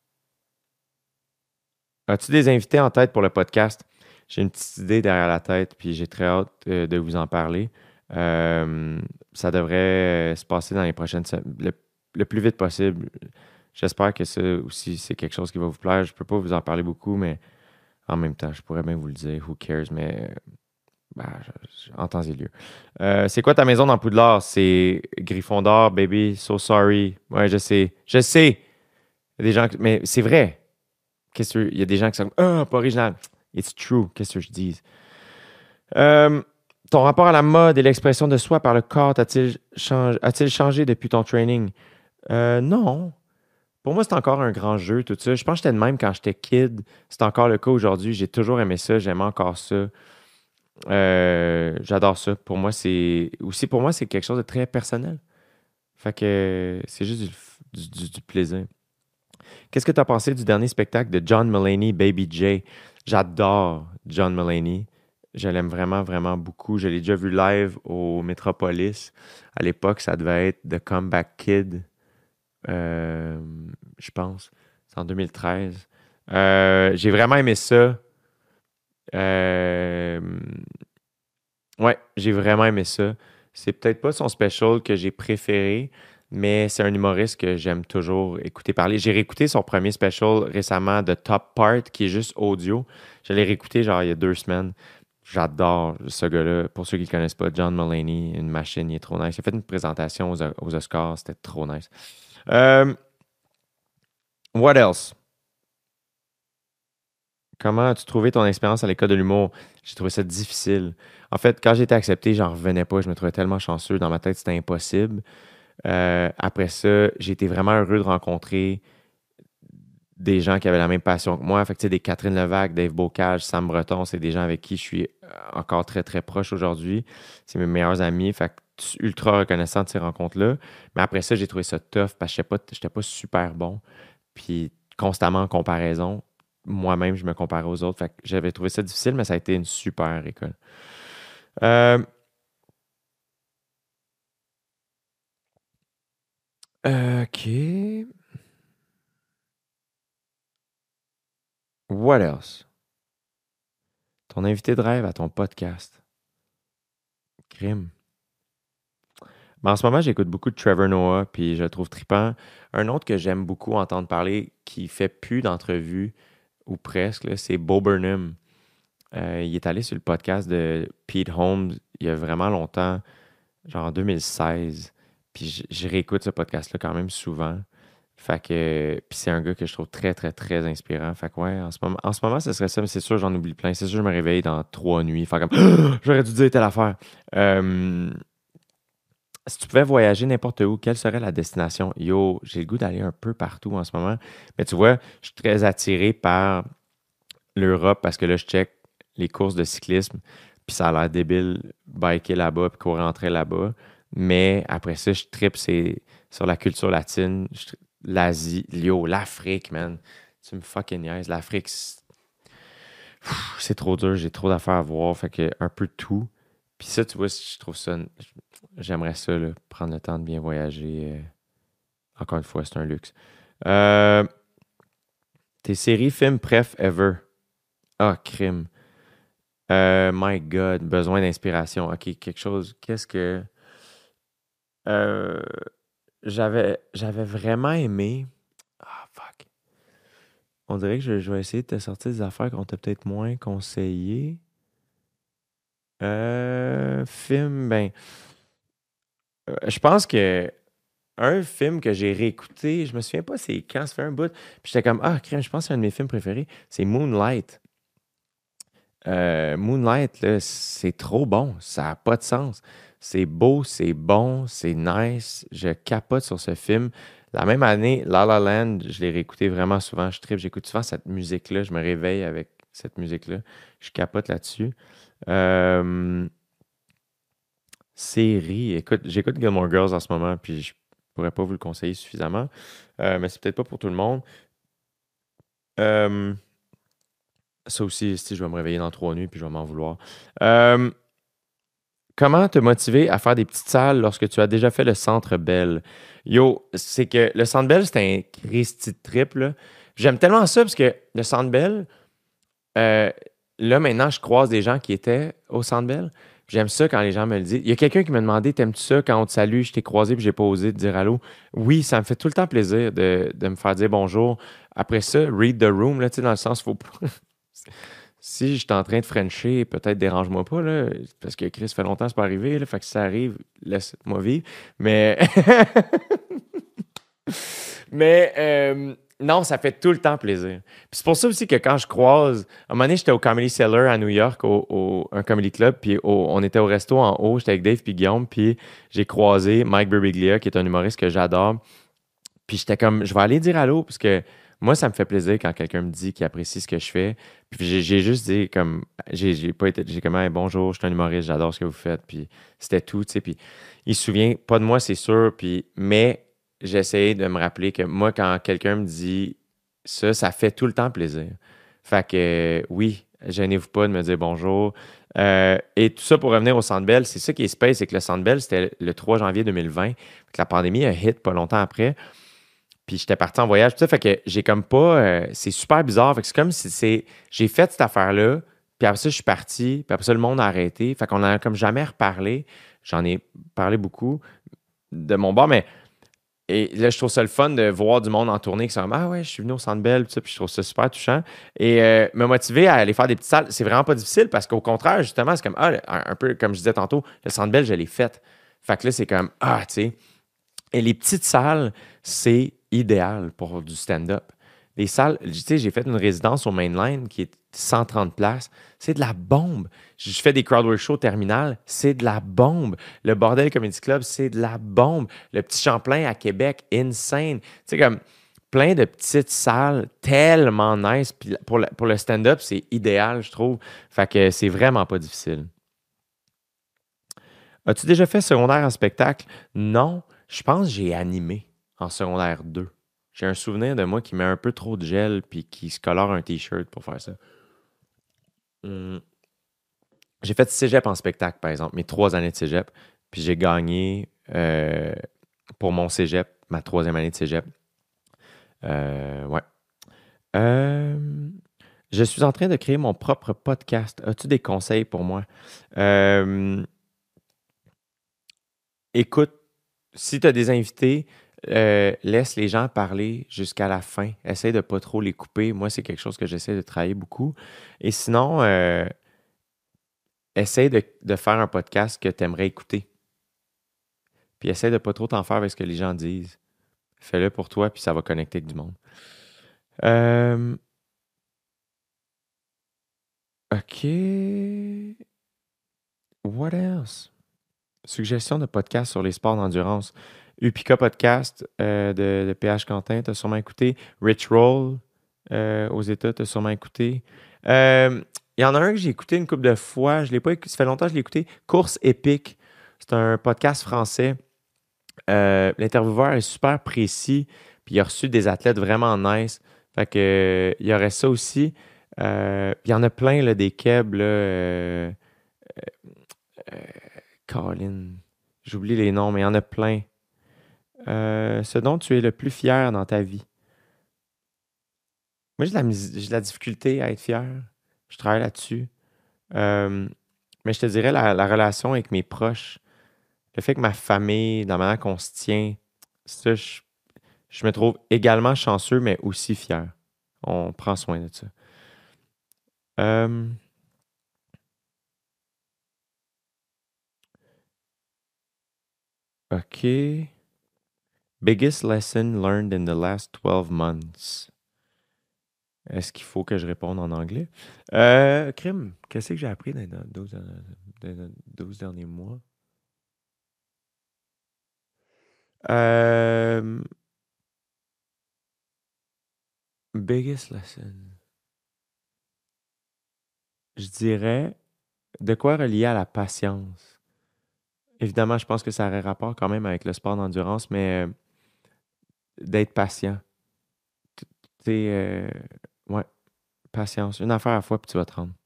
S2: As-tu des invités en tête pour le podcast? J'ai une petite idée derrière la tête, puis j'ai très hâte euh, de vous en parler. Euh, Ça devrait euh, se passer dans les prochaines semaines, le, le plus vite possible. J'espère que ça aussi, c'est quelque chose qui va vous plaire. Je peux pas vous en parler beaucoup, mais en même temps, je pourrais bien vous le dire. Who cares? Mais bah, je- je- en temps et lieu. Euh, c'est quoi ta maison dans Poudlard? C'est Gryffondor, baby. So sorry. Ouais, je sais. Je sais. Il y a des gens qui- Mais c'est vrai. Qu'est-ce que... Il y a des gens qui sont comme, ah, pas original. It's true. Qu'est-ce que je dis? Euh, Ton rapport à la mode et l'expression de soi par le corps a-t-il changé, a-t-il changé depuis ton training? Euh, non. Pour moi, c'est encore un grand jeu, tout ça. Je pense que j'étais de même quand j'étais kid. C'est encore le cas aujourd'hui. J'ai toujours aimé ça. J'aime encore ça. Euh, j'adore ça. Pour moi, c'est aussi pour moi, c'est quelque chose de très personnel. Fait que c'est juste du, du- du- du plaisir. Qu'est-ce que tu as pensé du dernier spectacle de John Mulaney, Baby J? J'adore John Mulaney. Je l'aime vraiment, vraiment beaucoup. Je l'ai déjà vu live au Metropolis. À l'époque, ça devait être The Comeback Kid, euh, je pense. C'est en deux mille treize. Euh, j'ai vraiment aimé ça. Euh, Ouais, j'ai vraiment aimé ça. C'est peut-être pas son special que j'ai préféré, mais c'est un humoriste que j'aime toujours écouter parler. J'ai réécouté son premier special récemment, The Top Part, qui est juste audio. Je l'ai réécouté genre il y a deux semaines. J'adore ce gars-là. Pour ceux qui ne le connaissent pas, John Mulaney, une machine, il est trop nice. Il a fait une présentation aux, aux Oscars, c'était trop nice. Euh, what else? Comment as-tu trouvé ton expérience à l'école de l'humour? J'ai trouvé ça difficile. En fait, quand j'ai été accepté, j'en revenais pas. Je me trouvais tellement chanceux. Dans ma tête, c'était impossible. Euh, après ça, j'ai été vraiment heureux de rencontrer des gens qui avaient la même passion que moi. Fait que, tu sais, des Catherine Levac, Dave Bocage, Sam Breton, c'est des gens avec qui je suis euh, encore très, très proche aujourd'hui. C'est mes meilleurs amis. Fait que je suis ultra reconnaissant de ces rencontres-là. Mais après ça, j'ai trouvé ça tough parce que je n'étais pas, pas super bon. Puis constamment en comparaison. Moi-même, je me comparais aux autres. Fait que j'avais trouvé ça difficile, mais ça a été une super école. Euh, OK. What else? Ton invité de rêve à ton podcast. Crime. Mais en ce moment, j'écoute beaucoup de Trevor Noah, puis je le trouve trippant. Un autre que j'aime beaucoup entendre parler, qui fait plus d'entrevues, ou presque, là, c'est Bo Burnham. Euh, il est allé sur le podcast de Pete Holmes il y a vraiment longtemps, genre en deux mille seize. Puis je, je réécoute ce podcast-là quand même souvent. Fait que, puis c'est un gars que je trouve très, très, très inspirant. Fait que ouais, en ce moment, en ce moment, ce serait ça, mais c'est sûr, j'en oublie plein. C'est sûr, je me réveille dans trois nuits. Fait comme, j'aurais dû dire telle affaire. Euh, si tu pouvais voyager n'importe où, quelle serait la destination? Yo, j'ai le goût d'aller un peu partout en ce moment. Mais tu vois, je suis très attiré par l'Europe parce que là, je check les courses de cyclisme, puis ça a l'air débile, biker là-bas, puis courir entrer là-bas. Mais après ça, je tripe c'est sur la culture latine, je tri- l'Asie, yo, l'Afrique, man. Tu me fucking niaises. L'Afrique, c'est pff, c'est trop dur, j'ai trop d'affaires à voir, fait que un peu de tout. Puis ça, tu vois, je trouve ça, j'aimerais ça, là, prendre le temps de bien voyager. euh, Encore une fois, c'est un luxe. Euh, tes séries, films, préf, ever. Ah, crime. Euh, my God, besoin d'inspiration. OK, quelque chose. Qu'est-ce que. Euh, j'avais, j'avais vraiment aimé. Ah, fuck. On dirait que je, je vais essayer de te sortir des affaires qu'on t'a peut-être moins conseillées. Euh, film, ben. euh, je pense que un film que j'ai réécouté, je me souviens pas c'est quand, ça fait un bout. Puis j'étais comme, ah, crème, je pense que c'est un de mes films préférés. C'est Moonlight. Euh, Moonlight, là, c'est trop bon. Ça n'a pas de sens. C'est beau, c'est bon, c'est nice. Je capote sur ce film. La même année, La La Land, je l'ai réécouté vraiment souvent. Je tripe, j'écoute souvent cette musique-là. Je me réveille avec cette musique-là. Je capote là-dessus. Euh, série, écoute, j'écoute Gilmore Girls en ce moment, puis je pourrais pas vous le conseiller suffisamment. Euh, mais c'est peut-être pas pour tout le monde. Euh, ça aussi, si je vais me réveiller dans trois nuits, puis je vais m'en vouloir. Euh, Comment te motiver à faire des petites salles lorsque tu as déjà fait le Centre Bell? Yo, c'est que le Centre Bell, c'est un Christy de trip, là. J'aime tellement ça parce que le Centre Bell, euh, là, maintenant, je croise des gens qui étaient au Centre Bell. J'aime ça quand les gens me le disent. Il y a quelqu'un qui m'a demandé, t'aimes-tu ça quand on te salue, je t'ai croisé puis j'ai pas osé te dire allô? Oui, ça me fait tout le temps plaisir de, de me faire dire bonjour. Après ça, read the room, là, tu sais, dans le sens, faut pas. Si je suis en train de frencher, peut-être dérange-moi pas, là, parce que Chris fait longtemps que c'est pas arrivé, là, fait que si ça arrive, laisse-moi vivre. Mais, mais euh, non, ça fait tout le temps plaisir. Puis c'est pour ça aussi que quand je croise, à un moment donné, j'étais au Comedy Cellar à New York, au, au- un comedy club, puis au- on était au resto en haut, j'étais avec Dave puis Guillaume, puis j'ai croisé Mike Birbiglia, qui est un humoriste que j'adore. Puis j'étais comme, je vais aller dire allô, parce que moi, ça me fait plaisir quand quelqu'un me dit qu'il apprécie ce que je fais. Puis j'ai j'ai juste dit, comme, j'ai j'ai pas été, j'ai comme, Hey, bonjour, je suis un humoriste, j'adore ce que vous faites. Puis c'était tout, tu sais. Puis il se souvient, pas de moi, c'est sûr. Puis, mais j'essaie de me rappeler que moi, quand quelqu'un me dit ça, ça fait tout le temps plaisir. Fait que euh, oui, gênez-vous pas de me dire bonjour. Euh, et tout ça pour revenir au Centre Bell, c'est ça qui est space, c'est que le Centre Bell, c'était le trois janvier deux mille vingt. Fait que la pandémie a hit pas longtemps après. Puis j'étais parti en voyage, tout ça, fait que j'ai comme pas. Euh, c'est super bizarre. Fait que c'est comme si c'est. J'ai fait cette affaire-là, puis après ça, je suis parti, puis après ça, le monde a arrêté. Fait qu'on en a comme jamais reparlé. J'en ai parlé beaucoup de mon bord, mais. Et là, je trouve ça le fun de voir du monde en tournée qui sont comme Ah ouais, je suis venu au Centre Bell, puis ça, puis je trouve ça super touchant. Et euh, me motiver à aller faire des petites salles, c'est vraiment pas difficile parce qu'au contraire, justement, c'est comme Ah, un, un peu comme je disais tantôt, le Centre Bell, je l'ai fait. Fait que là, c'est comme Ah, tu sais. Et les petites salles, c'est idéal pour du stand-up. Les salles, tu sais, j'ai fait une résidence au Mainline qui est cent trente places. C'est de la bombe. Je fais des crowdwork shows terminales. C'est de la bombe. Le Bordel Comedy Club, c'est de la bombe. Le Petit Champlain à Québec, insane. Tu sais, comme plein de petites salles tellement nice. Puis pour le, pour le stand-up, c'est idéal, je trouve. Fait que c'est vraiment pas difficile. As-tu déjà fait secondaire en spectacle? Non. Je pense que j'ai animé en secondaire deux. J'ai un souvenir de moi qui met un peu trop de gel puis qui se colore un t-shirt pour faire ça. Hum, J'ai fait cégep en spectacle, par exemple, mes trois années de cégep. Puis j'ai gagné euh, pour mon cégep, ma troisième année de cégep. Euh, ouais. Euh, je suis en train de créer mon propre podcast. As-tu des conseils pour moi? Euh, écoute, si tu as des invités, euh, laisse les gens parler jusqu'à la fin. Essaye de pas trop les couper. Moi, c'est quelque chose que j'essaie de travailler beaucoup. Et sinon, euh, essaye de, de faire un podcast que tu aimerais écouter. Puis essaye de pas trop t'en faire avec ce que les gens disent. Fais-le pour toi, puis ça va connecter avec du monde. Euh, OK. What else? Suggestion de podcast sur les sports d'endurance. Upica Podcast euh, de, de P H Quentin, tu as sûrement écouté. Rich Roll euh, aux États, tu as sûrement écouté. Euh, Il y en a un que j'ai écouté une couple de fois. Je l'ai pas écouté. Ça fait longtemps que je l'ai écouté. Course épique. C'est un podcast français. Euh, l'intervieweur est super précis. Puis il a reçu des athlètes vraiment nice. Fait que euh, il y aurait ça aussi. Euh, puis il y en a plein, là, des kebs, là. Euh, euh, Colin. J'oublie les noms, mais il y en a plein. Euh, ce dont tu es le plus fier dans ta vie. Moi, j'ai de la, mis- j'ai de la difficulté à être fier. Je travaille là-dessus. Euh, mais je te dirais la, la relation avec mes proches, le fait que ma famille, la manière qu'on se tient, ça, je, je me trouve également chanceux, mais aussi fier. On prend soin de ça. Euh, OK. Biggest lesson learned in the last twelve months. Est-ce qu'il faut que je réponde en anglais? Euh, crime, qu'est-ce que j'ai appris dans les douze, dans les douze derniers mois? Euh, biggest lesson. Je dirais de quoi relier à la patience. Évidemment, je pense que ça aurait rapport quand même avec le sport d'endurance, mais euh, d'être patient. Tu sais, euh, ouais, patience. Une affaire à la fois, puis tu vas te rendre.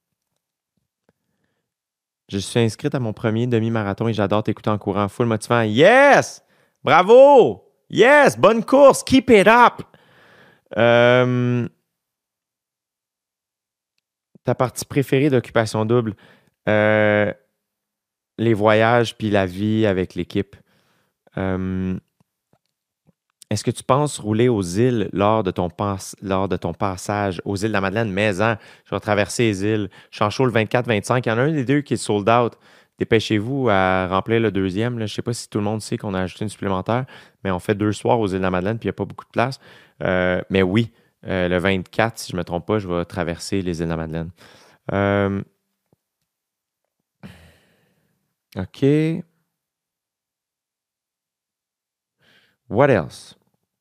S2: Je suis inscrite à mon premier demi-marathon et j'adore t'écouter en courant. Full motivant. Yes! Bravo! Yes! Bonne course! Keep it up! Euh, ta partie préférée d'Occupation Double? Euh, les voyages puis la vie avec l'équipe. Euh, est-ce que tu penses rouler aux îles lors de ton, pas- lors de ton passage aux îles de la Madeleine? Mais hein, je vais traverser les îles. Je suis en show le vingt-quatre vingt-cinq. Il y en a un des deux qui est sold out. Dépêchez-vous à remplir le deuxième. Là. Je ne sais pas si tout le monde sait qu'on a ajouté une supplémentaire, mais on fait deux soirs aux îles de la Madeleine puis il n'y a pas beaucoup de place. Euh, mais oui, euh, le vingt-quatre, si je ne me trompe pas, je vais traverser les îles de la Madeleine. Euh, OK. What else?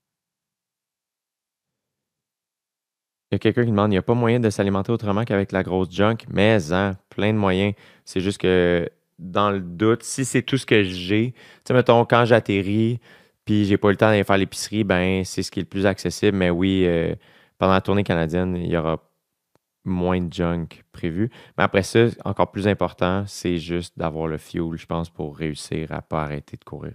S2: Il y a quelqu'un qui demande, il n'y a pas moyen de s'alimenter autrement qu'avec la grosse junk, mais hein, plein de moyens. C'est juste que dans le doute, si c'est tout ce que j'ai, tu sais, mettons, quand j'atterris, puis j'ai pas eu le temps d'aller faire l'épicerie, ben c'est ce qui est le plus accessible. Mais oui, euh, pendant la tournée canadienne, il y aura moins de junk prévu. Mais après ça, encore plus important, c'est juste d'avoir le fuel, je pense, pour réussir à pas arrêter de courir.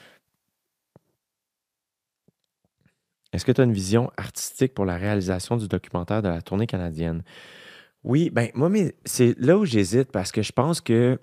S2: Est-ce que tu as une vision artistique pour la réalisation du documentaire de la tournée canadienne? Oui, ben moi, mais c'est là où j'hésite parce que je pense que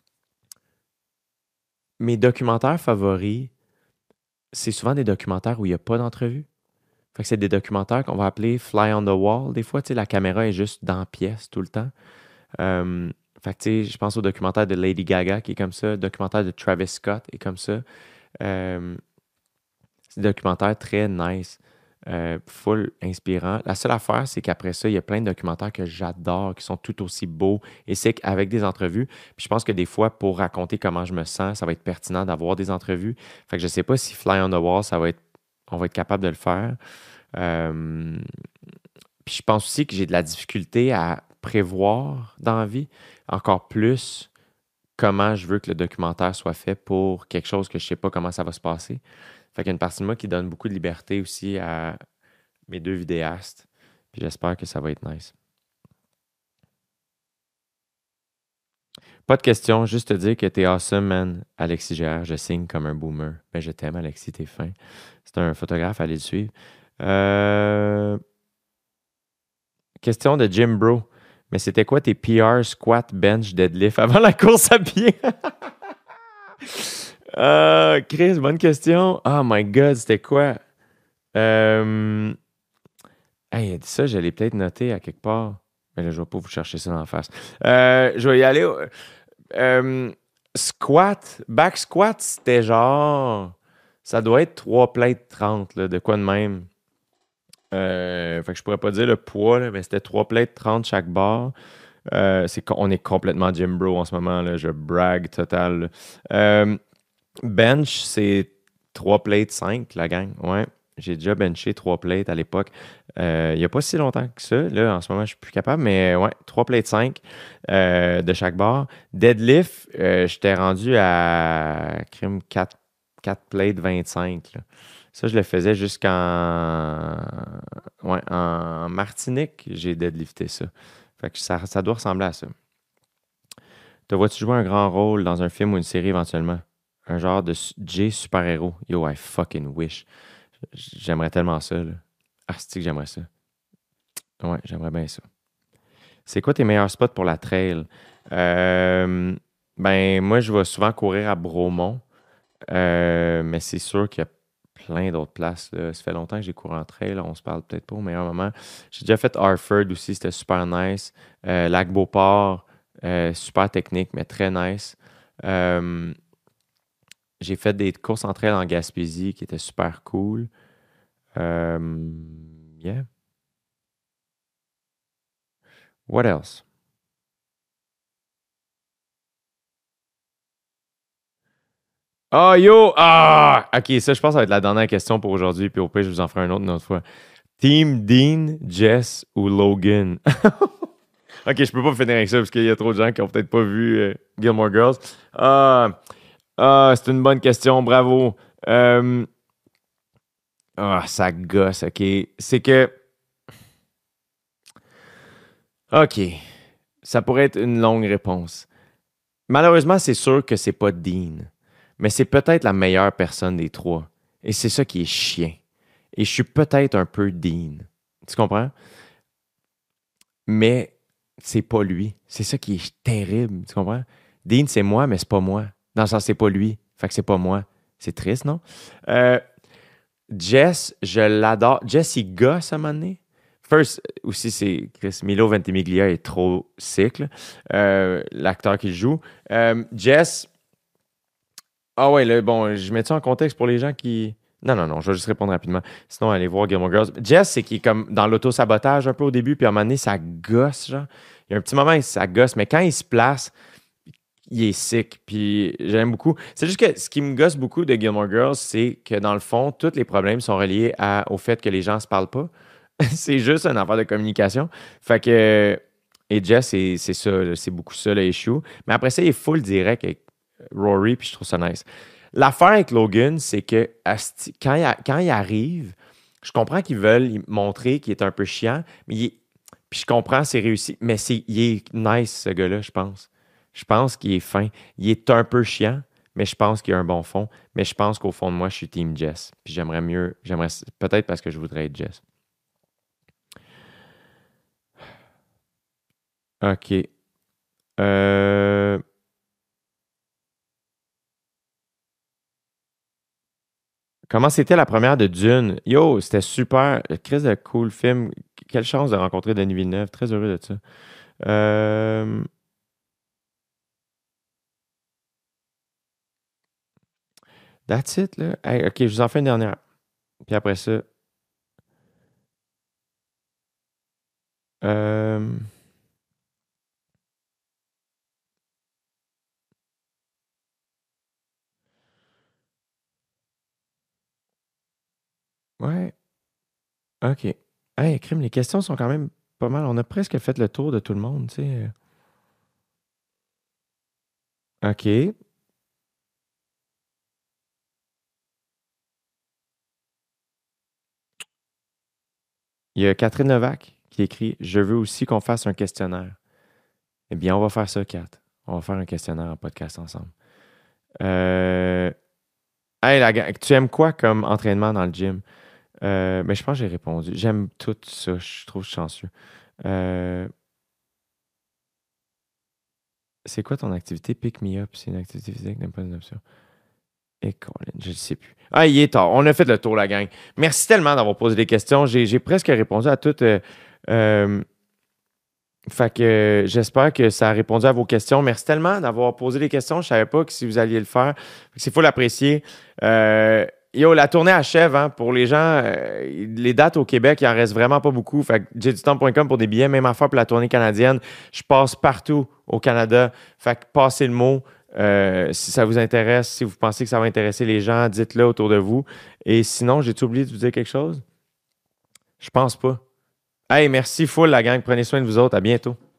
S2: mes documentaires favoris, c'est souvent des documentaires où il n'y a pas d'entrevue. Fait que c'est des documentaires qu'on va appeler Fly on the Wall. Des fois, tu sais, la caméra est juste dans la pièce tout le temps. Euh, fait que, tu sais, je pense au documentaire de Lady Gaga qui est comme ça, le documentaire de Travis Scott est comme ça. Euh, c'est des documentaires très nice. Euh, full inspirant. La seule affaire, c'est qu'après ça, il y a plein de documentaires que j'adore, qui sont tout aussi beaux, et c'est qu'avec des entrevues. Puis je pense que des fois, pour raconter comment je me sens, ça va être pertinent d'avoir des entrevues. Fait que je sais pas si Fly on the Wall, ça va être, on va être capable de le faire. Euh, Puis je pense aussi que j'ai de la difficulté à prévoir dans la vie encore plus comment je veux que le documentaire soit fait pour quelque chose que je sais pas comment ça va se passer. Fait qu'il y a une partie de moi qui donne beaucoup de liberté aussi à mes deux vidéastes. Puis j'espère que ça va être nice. Pas de question, juste te dire que t'es awesome, man. Alexis Gérard, je signe comme un boomer. Mais je t'aime, Alexis, t'es fin. C'est un photographe, allez le suivre. Euh, Question de Jim Bro. Mais c'était quoi tes P R, squat, bench, deadlift avant la course à pied? Euh, Chris, bonne question. Oh my God, c'était quoi? Euh... Hey, ça, je l'ai peut-être noté à quelque part. Mais là, je vais pas vous chercher ça dans la face. Euh, je vais y aller. Euh, squat. Back squat, c'était genre... Ça doit être trois plates trente, là, de quoi de même. Euh, fait que je pourrais pas dire le poids, là, mais c'était trois plates trente chaque barre. Euh, c'est, on est complètement gym bro en ce moment, là. Je brag total. Là. Euh, bench, c'est trois plates cinq, la gang. Ouais. J'ai déjà benché trois plates à l'époque. Euh, Il n'y a pas si longtemps que ça. Là, en ce moment, je suis plus capable, mais ouais, trois plates cinq euh, de chaque barre. Deadlift, euh, j'étais rendu à crime quatre, quatre plates vingt-cinq. Là. Ça, je le faisais jusqu'en ouais, en Martinique, j'ai deadlifté ça. Fait que ça, ça doit ressembler à ça. Te vois-tu jouer un grand rôle dans un film ou une série éventuellement? Un genre de su- J super-héros. Yo, I fucking wish. J'aimerais tellement ça, là. Asti que j'aimerais ça. Ouais, j'aimerais bien ça. C'est quoi tes meilleurs spots pour la trail? Euh, ben, moi, je vais souvent courir à Bromont. Euh, mais c'est sûr qu'il y a plein d'autres places, là. Ça fait longtemps que j'ai couru en trail. Là. On se parle peut-être pas au meilleur moment. J'ai déjà fait Harford aussi, c'était super nice. Euh, Lac-Beauport, euh, super technique, mais très nice. Euh, j'ai fait des courses en trail en Gaspésie qui étaient super cool. Euh, yeah. What else? Ah, yo! Ah! Ok, ça, je pense que ça va être la dernière question pour aujourd'hui. Puis au pire, je vous en ferai un autre une autre fois. Team Dean, Jess ou Logan? Ok, je peux pas finir avec ça parce qu'il y a trop de gens qui ont peut-être pas vu euh, Gilmore Girls. Ah, ah, c'est une bonne question, bravo. Euh, ah, ça gosse, ok. C'est que, ok, ça pourrait être une longue réponse. Malheureusement, c'est sûr que c'est pas Dean, mais c'est peut-être la meilleure personne des trois. Et c'est ça qui est chiant. Et je suis peut-être un peu Dean. Tu comprends? Mais c'est pas lui. C'est ça qui est terrible. Tu comprends? Dean, c'est moi, mais c'est pas moi. Dans le sens, c'est pas lui. Fait que c'est pas moi. C'est triste, non? Euh, Jess, je l'adore. Jess, il gosse à un moment donné. First, aussi, c'est Chris Milo Ventimiglia est trop sick, là. Euh, l'acteur qui le joue. Euh, Jess, ah ouais, là, bon, je mets ça en contexte pour les gens qui. Non, non, non, je vais juste répondre rapidement. Sinon, allez voir Gilmore Girls. Jess, c'est qui est comme dans l'auto-sabotage un peu au début, puis à un moment donné, ça gosse, genre. Il y a un petit moment, ça gosse, mais quand il se place, il est sick, puis j'aime beaucoup. C'est juste que ce qui me gosse beaucoup de Gilmore Girls, c'est que dans le fond, tous les problèmes sont reliés à- au fait que les gens se parlent pas. C'est juste une affaire de communication. Fait que. Et Jess, c'est c'est ça, là, c'est beaucoup ça, le issue. Mais après ça, il est full direct avec Rory, puis je trouve ça nice. L'affaire avec Logan, c'est que asti- quand il, a- quand il arrive, je comprends qu'ils veulent y montrer qu'il est un peu chiant, mais il est- puis je comprends, c'est réussi, mais c'est, il est nice, ce gars-là, je pense. Je pense qu'il est fin. Il est un peu chiant, mais je pense qu'il a un bon fond. Mais je pense qu'au fond de moi, je suis Team Jess. Puis j'aimerais mieux, j'aimerais peut-être parce que je voudrais être Jess. OK. Euh, Comment c'était la première de Dune? Yo, c'était super. Chris de cool film. Quelle chance de rencontrer Denis Villeneuve. Très heureux de ça. Euh, That's it, là. Hey, OK, je vous en fais une dernière. Puis après ça. euh, Ouais. OK. Hey, crime, les questions sont quand même pas mal. On a presque fait le tour de tout le monde, tu sais. OK. Il y a Catherine Levac qui écrit: Je veux aussi qu'on fasse un questionnaire. Eh bien, on va faire ça, Kat. On va faire un questionnaire en podcast ensemble. Euh... Hey, la gang, tu aimes quoi comme entraînement dans le gym? Euh, mais je pense que j'ai répondu. J'aime tout ça. Je trouve chanceux. Euh, c'est quoi ton activité? Pick me up. C'est une activité physique, n'aime pas une option. Et Colin, je ne sais plus. Ah, il est tard. On a fait le tour, la gang. Merci tellement d'avoir posé des questions. J'ai, j'ai presque répondu à toutes. Euh, euh, fait que euh, j'espère que ça a répondu à vos questions. Merci tellement d'avoir posé des questions. Je ne savais pas que si vous alliez le faire. C'est faut l'apprécier. Euh, yo, la tournée achève. Hein, pour les gens, euh, les dates au Québec, il en reste vraiment pas beaucoup. Fait que j'ai du temps point com pour des billets. Même affaire pour la tournée canadienne. Je passe partout au Canada. Fait que passez le mot. Euh, si ça vous intéresse, si vous pensez que ça va intéresser les gens, dites-le autour de vous. Et sinon, j'ai-tu oublié de vous dire quelque chose? Je pense pas. Hey, merci full la gang. Prenez soin de vous autres. À bientôt.